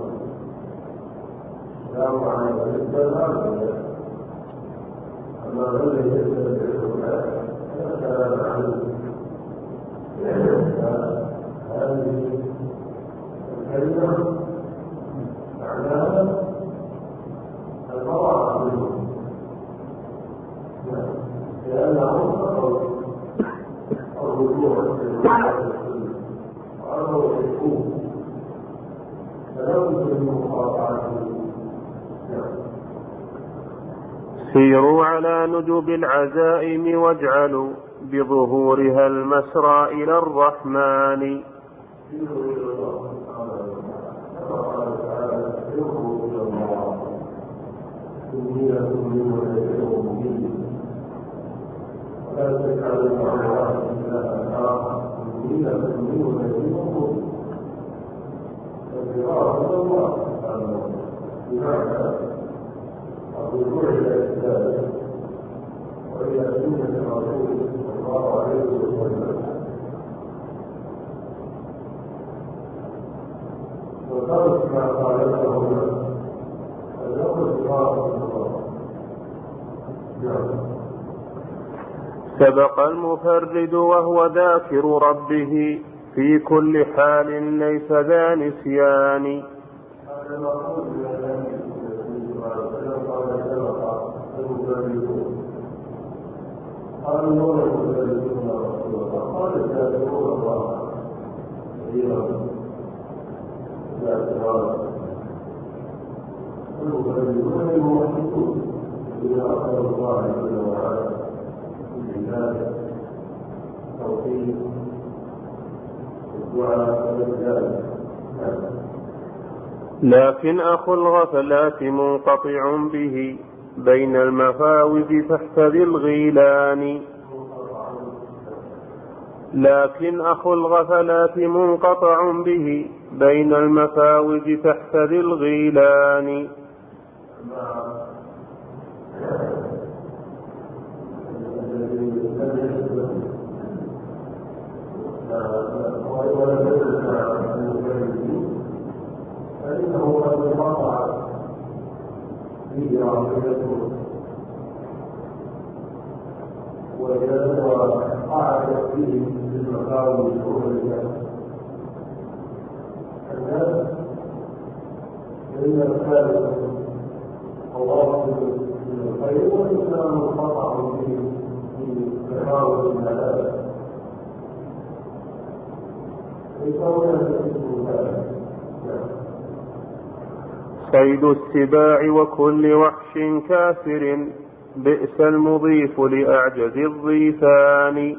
لا معنى للسلام أما الذي يتبع فلا معنى هذه الكلمة معناها البراءة منه لأنهم الرجوع وأنه يشكوه فلا يمكن مقاطعته. سيروا على نجوب العزائم واجعلوا بظهورها المسرى إلى الرحمن. الرجوع إلى الإسلام وإلى سنة الرسول صلى الله عليه وسلم وترك ما قالته هنا فليقل قال الله. سبق المفرد وهو ذاكر ربه في كل حال ليس ذا نسيان. قال الله المفردون رسول الله قال الذاكرون الله كثيرا ذاكرا المفردون الموحدون الذين أخبروا الله جل وعلا بالعبادة التوحيد والدعاء والإجابة. لكن أخو الغفلات منقطع به بين المفاوز تحت ذي الغيلان. لكن أخو الغفلات منقطع به بين المفاوز تحت ذي الغيلان. فإنه قد انقطع به عقيدته وقعدت فيه بالمقام والشهور الناس فإن الخالق واصل من الخير والإنسان منقطع به في تفاوت الملائكة صيد السباع وكل وحش كافر بئس المضيف لأعجز الضيفان.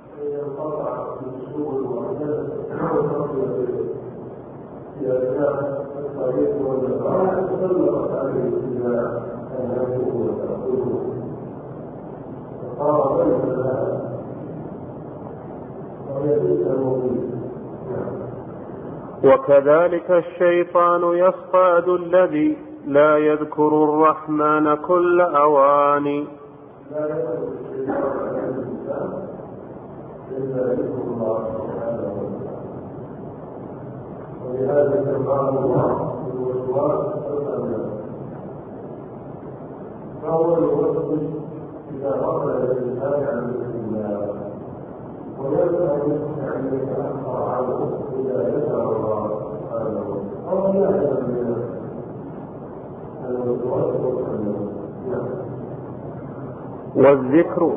وكذلك الشيطان يصطاد الذي لا يذكر الرحمن كل أوان. ولهذا سبحان الله الوسواس فهو الوسوس إذا غفل الإنسان عن ذكر الله ويسأل أن يتأخر عنه إذا ذكر الله سبحانه أو يعلم من الوسواس والذكر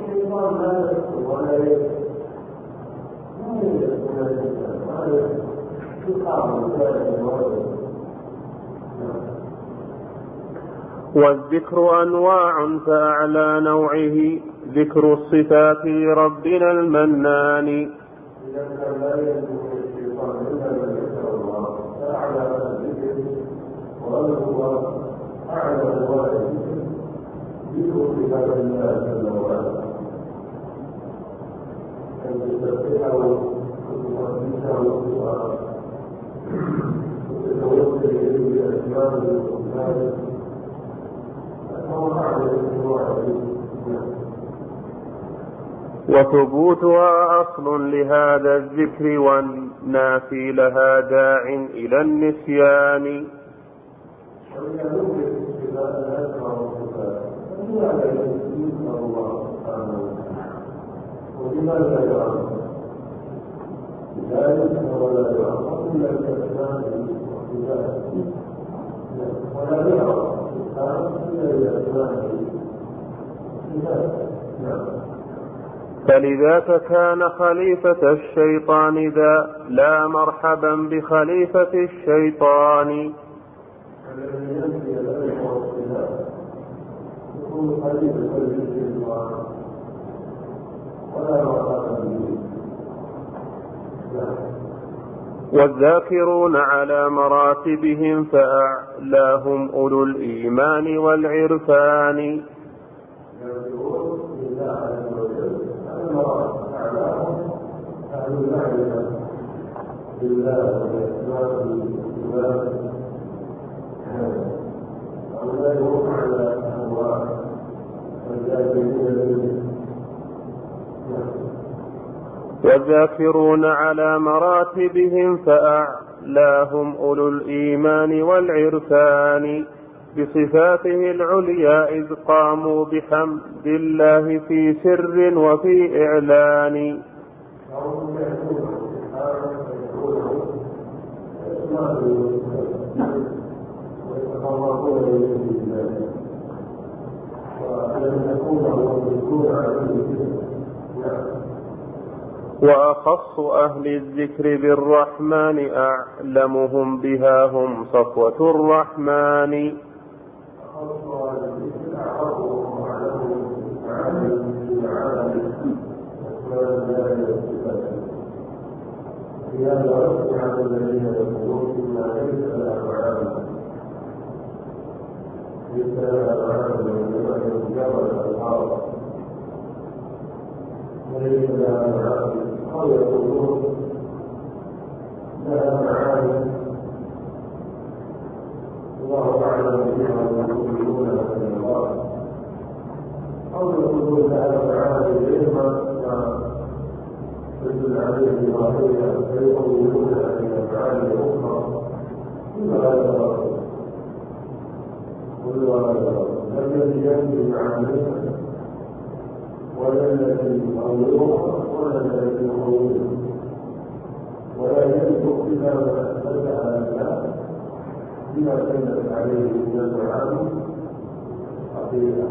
والذكر أنواع فأعلى نوعه ذكر الصفات لربنا المنان. وثبوتها أصل لهذا الذكر والنافي لها داع إلى النسيان. فلذاك كان خليفة الشيطان ذا لا مرحبا بخليفة الشيطان. والذاكرون على مراتبهم فأعلاهم أولو الإيمان والعرفان. والذاكرون على مراتبهم فأعلاهم أولو الإيمان والعرفان بصفاته العليا إذ قاموا بحمد الله في سر وفي إعلان. وأخص أهل الذكر بالرحمن أعلمهم بها هم صفوة الرحمن. وليس لها معاني أو يقولون لها معاني الله أعلم بها ويقولون من الله، أو يقولون لها معاني علما تدل عليه ظاهرها فيقولون أن معاني أخرى كل هذا لم يجد معانيها ولا الذي يقولون ولا الذي يقولون ولا يملك إلا ما أثبت على الله بما دلت عليه من المعاني حقيقة.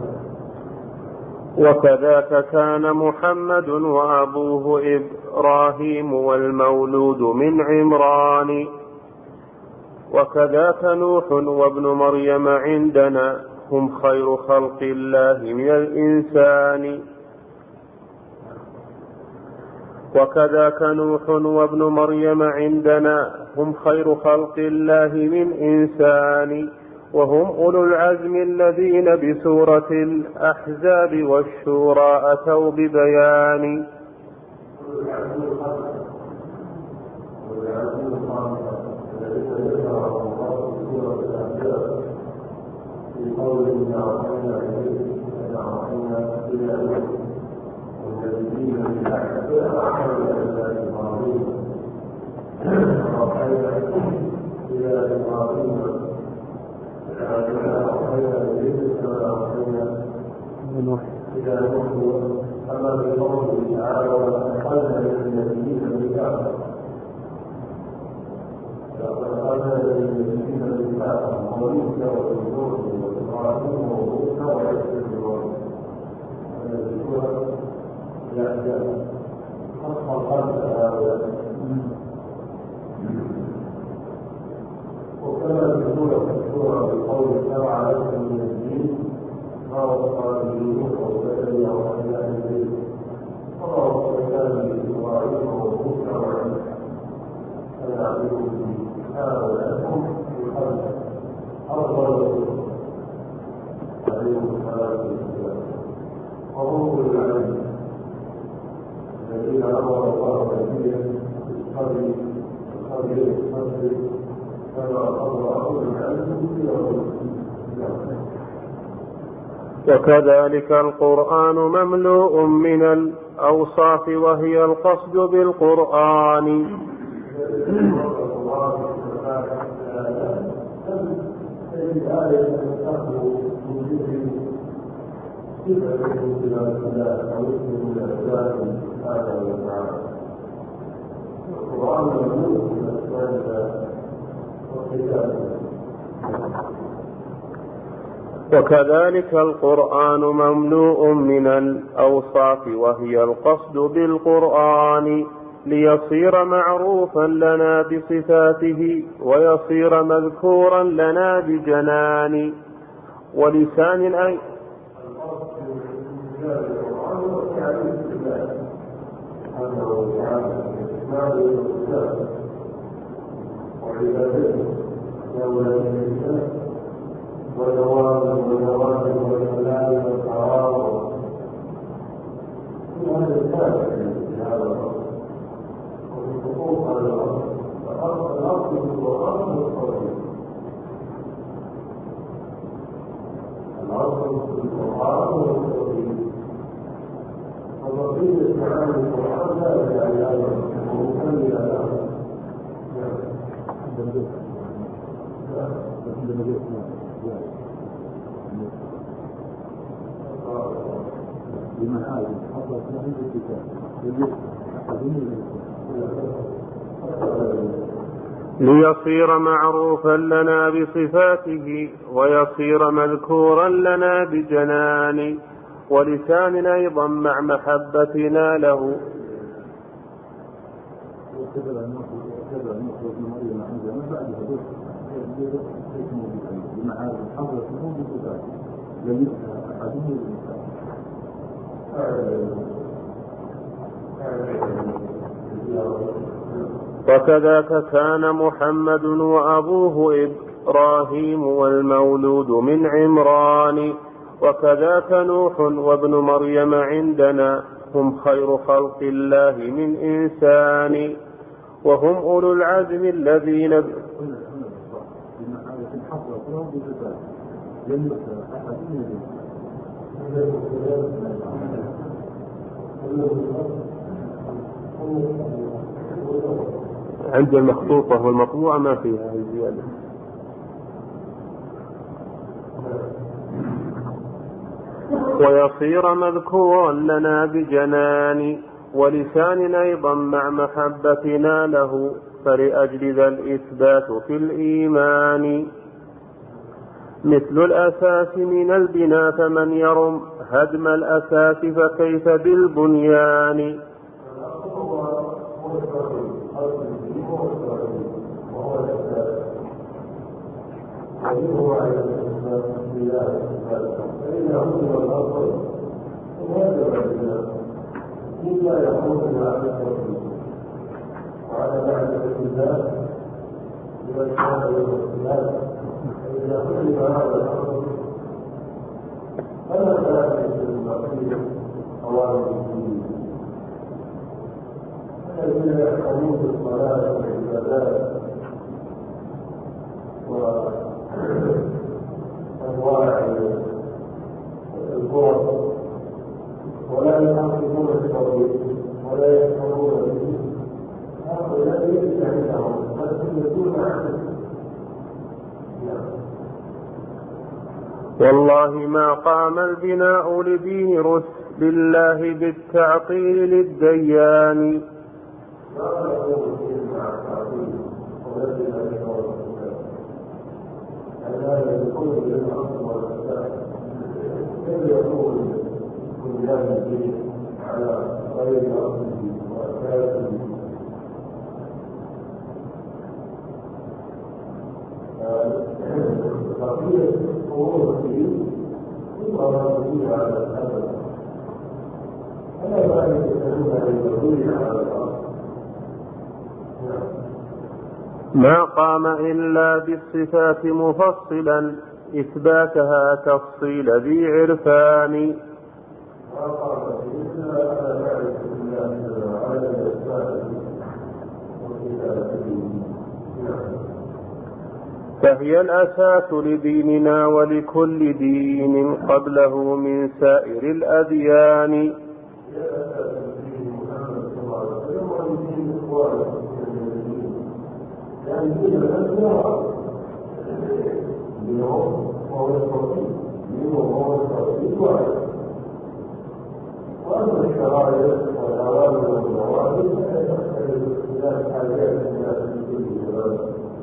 وكذاك كان محمد وأبوه إبراهيم والمولود من عمران. وكذاك نوح وابن مريم عندنا هم خير خلق الله من الإنسان. وكذاك نوح وابن مريم عندنا هم خير خلق الله من إنسان. وهم أولو العزم الذين بسورة الأحزاب والشورى أتوا ببيان. قوله أوحينا إليك كما أوحينا إلى نوح والنبيين من بعده وأوحينا إلى إبراهيم وأوحينا إلى إبراهيم كما أوحينا إليك كما أوحينا إلى نوح أما بقوله تعالى وأوحينا إلى النبيين من بعده فأوحينا إلى النبيين من بعده وموسى وإبراهيم وكما تقول بقول شرع لكم من الدين ما وصى به نوح والذي أوحينا إليه وما وصينا به إبراهيم وموسى وعيسى أن أعبدوا به هذا لكم في خلق أفضل عليهم الصلاة والسلام وهم العلم الذين أمر الله نبيه بالصبر كما أمر أولو العلم وكذلك القرآن مملوء من الأوصاف وهي القصد بالقرآن. وكذلك القرآن مملوء من الأوصاف وهي القصد بالقرآن ليصير معروفا لنا بصفاته ويصير مذكورا لنا بجنان ولسان أي والجواب والكلام والتعارض هذا الثالث في هذا الأمر وفي حقوق هذا الأمر الأصل في القرآن والتوحيد الأصل في القرآن والتوحيد وبقية استعمال القرآن لا يعني هذا ومكمل هذا ليصير معروفا لنا بصفاته ويصير مذكورا لنا بجنان ولسان أيضا مع محبتنا له. وكذاك كان محمد وأبوه إبراهيم والمولود من عمران وكذاك نوح وابن مريم عندنا هم خير خلق الله من إنسان وهم أولو العزم الذين عند المخطوطة والمطبوعة ما فيها زيادة. ويصير مذكورا لنا بجنان ولسان أيضا مع محبتنا له فلأجل ذا الإثبات في الإيمان مثل الأساس من البناء فمن يرم هدم الأساس فكيف بالبنيان. الذين يحكمون بالصلاة والعبادات وأنواع الفرص ولا يحققون التوحيد ولا يشعرون به هؤلاء ليس عندهم بل يكون عنه. والله ما قام البناء لدين رسل الله بالتعطيل للديان. ما قام إلا بالصفات مفصلا إثباتها تفصيل ذي عرفان. فهي الأساس لديننا ولكل دين قبله من سائر الأديان. وأما الشرائع والأوامر والنواهي فتختلف اختلاف حاجات الناس في كل زمان،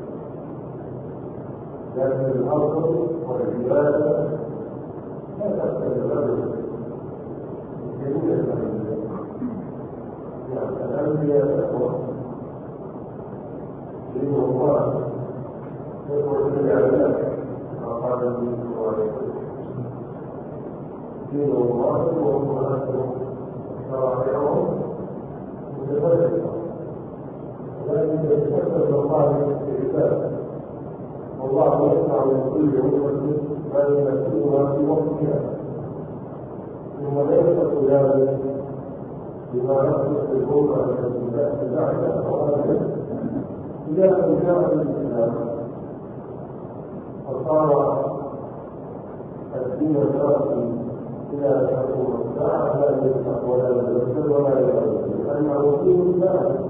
لكن الأصل والعبادة لا تختلف أبدا في جميع الأنبياء. يعني الأنبياء تقوى دين الله يقوى بالعبادة كما قال النبي صلى الله عليه وسلم دين الله وأمهاتهم شرائعهم متفرقة، ولكن يتكلم الله بالعباد، والله يسمع من كل أمة ما يناسبها في وقتها، ثم ليس ذلك بما يصلح الأمة التي تأتي بعدها أولا إلى أن جاء الإسلام فصار الدين الشرعي إلى أن تكون الساعة لا يفتح ولا يبدل ولا يغير، لأنه دين ثابت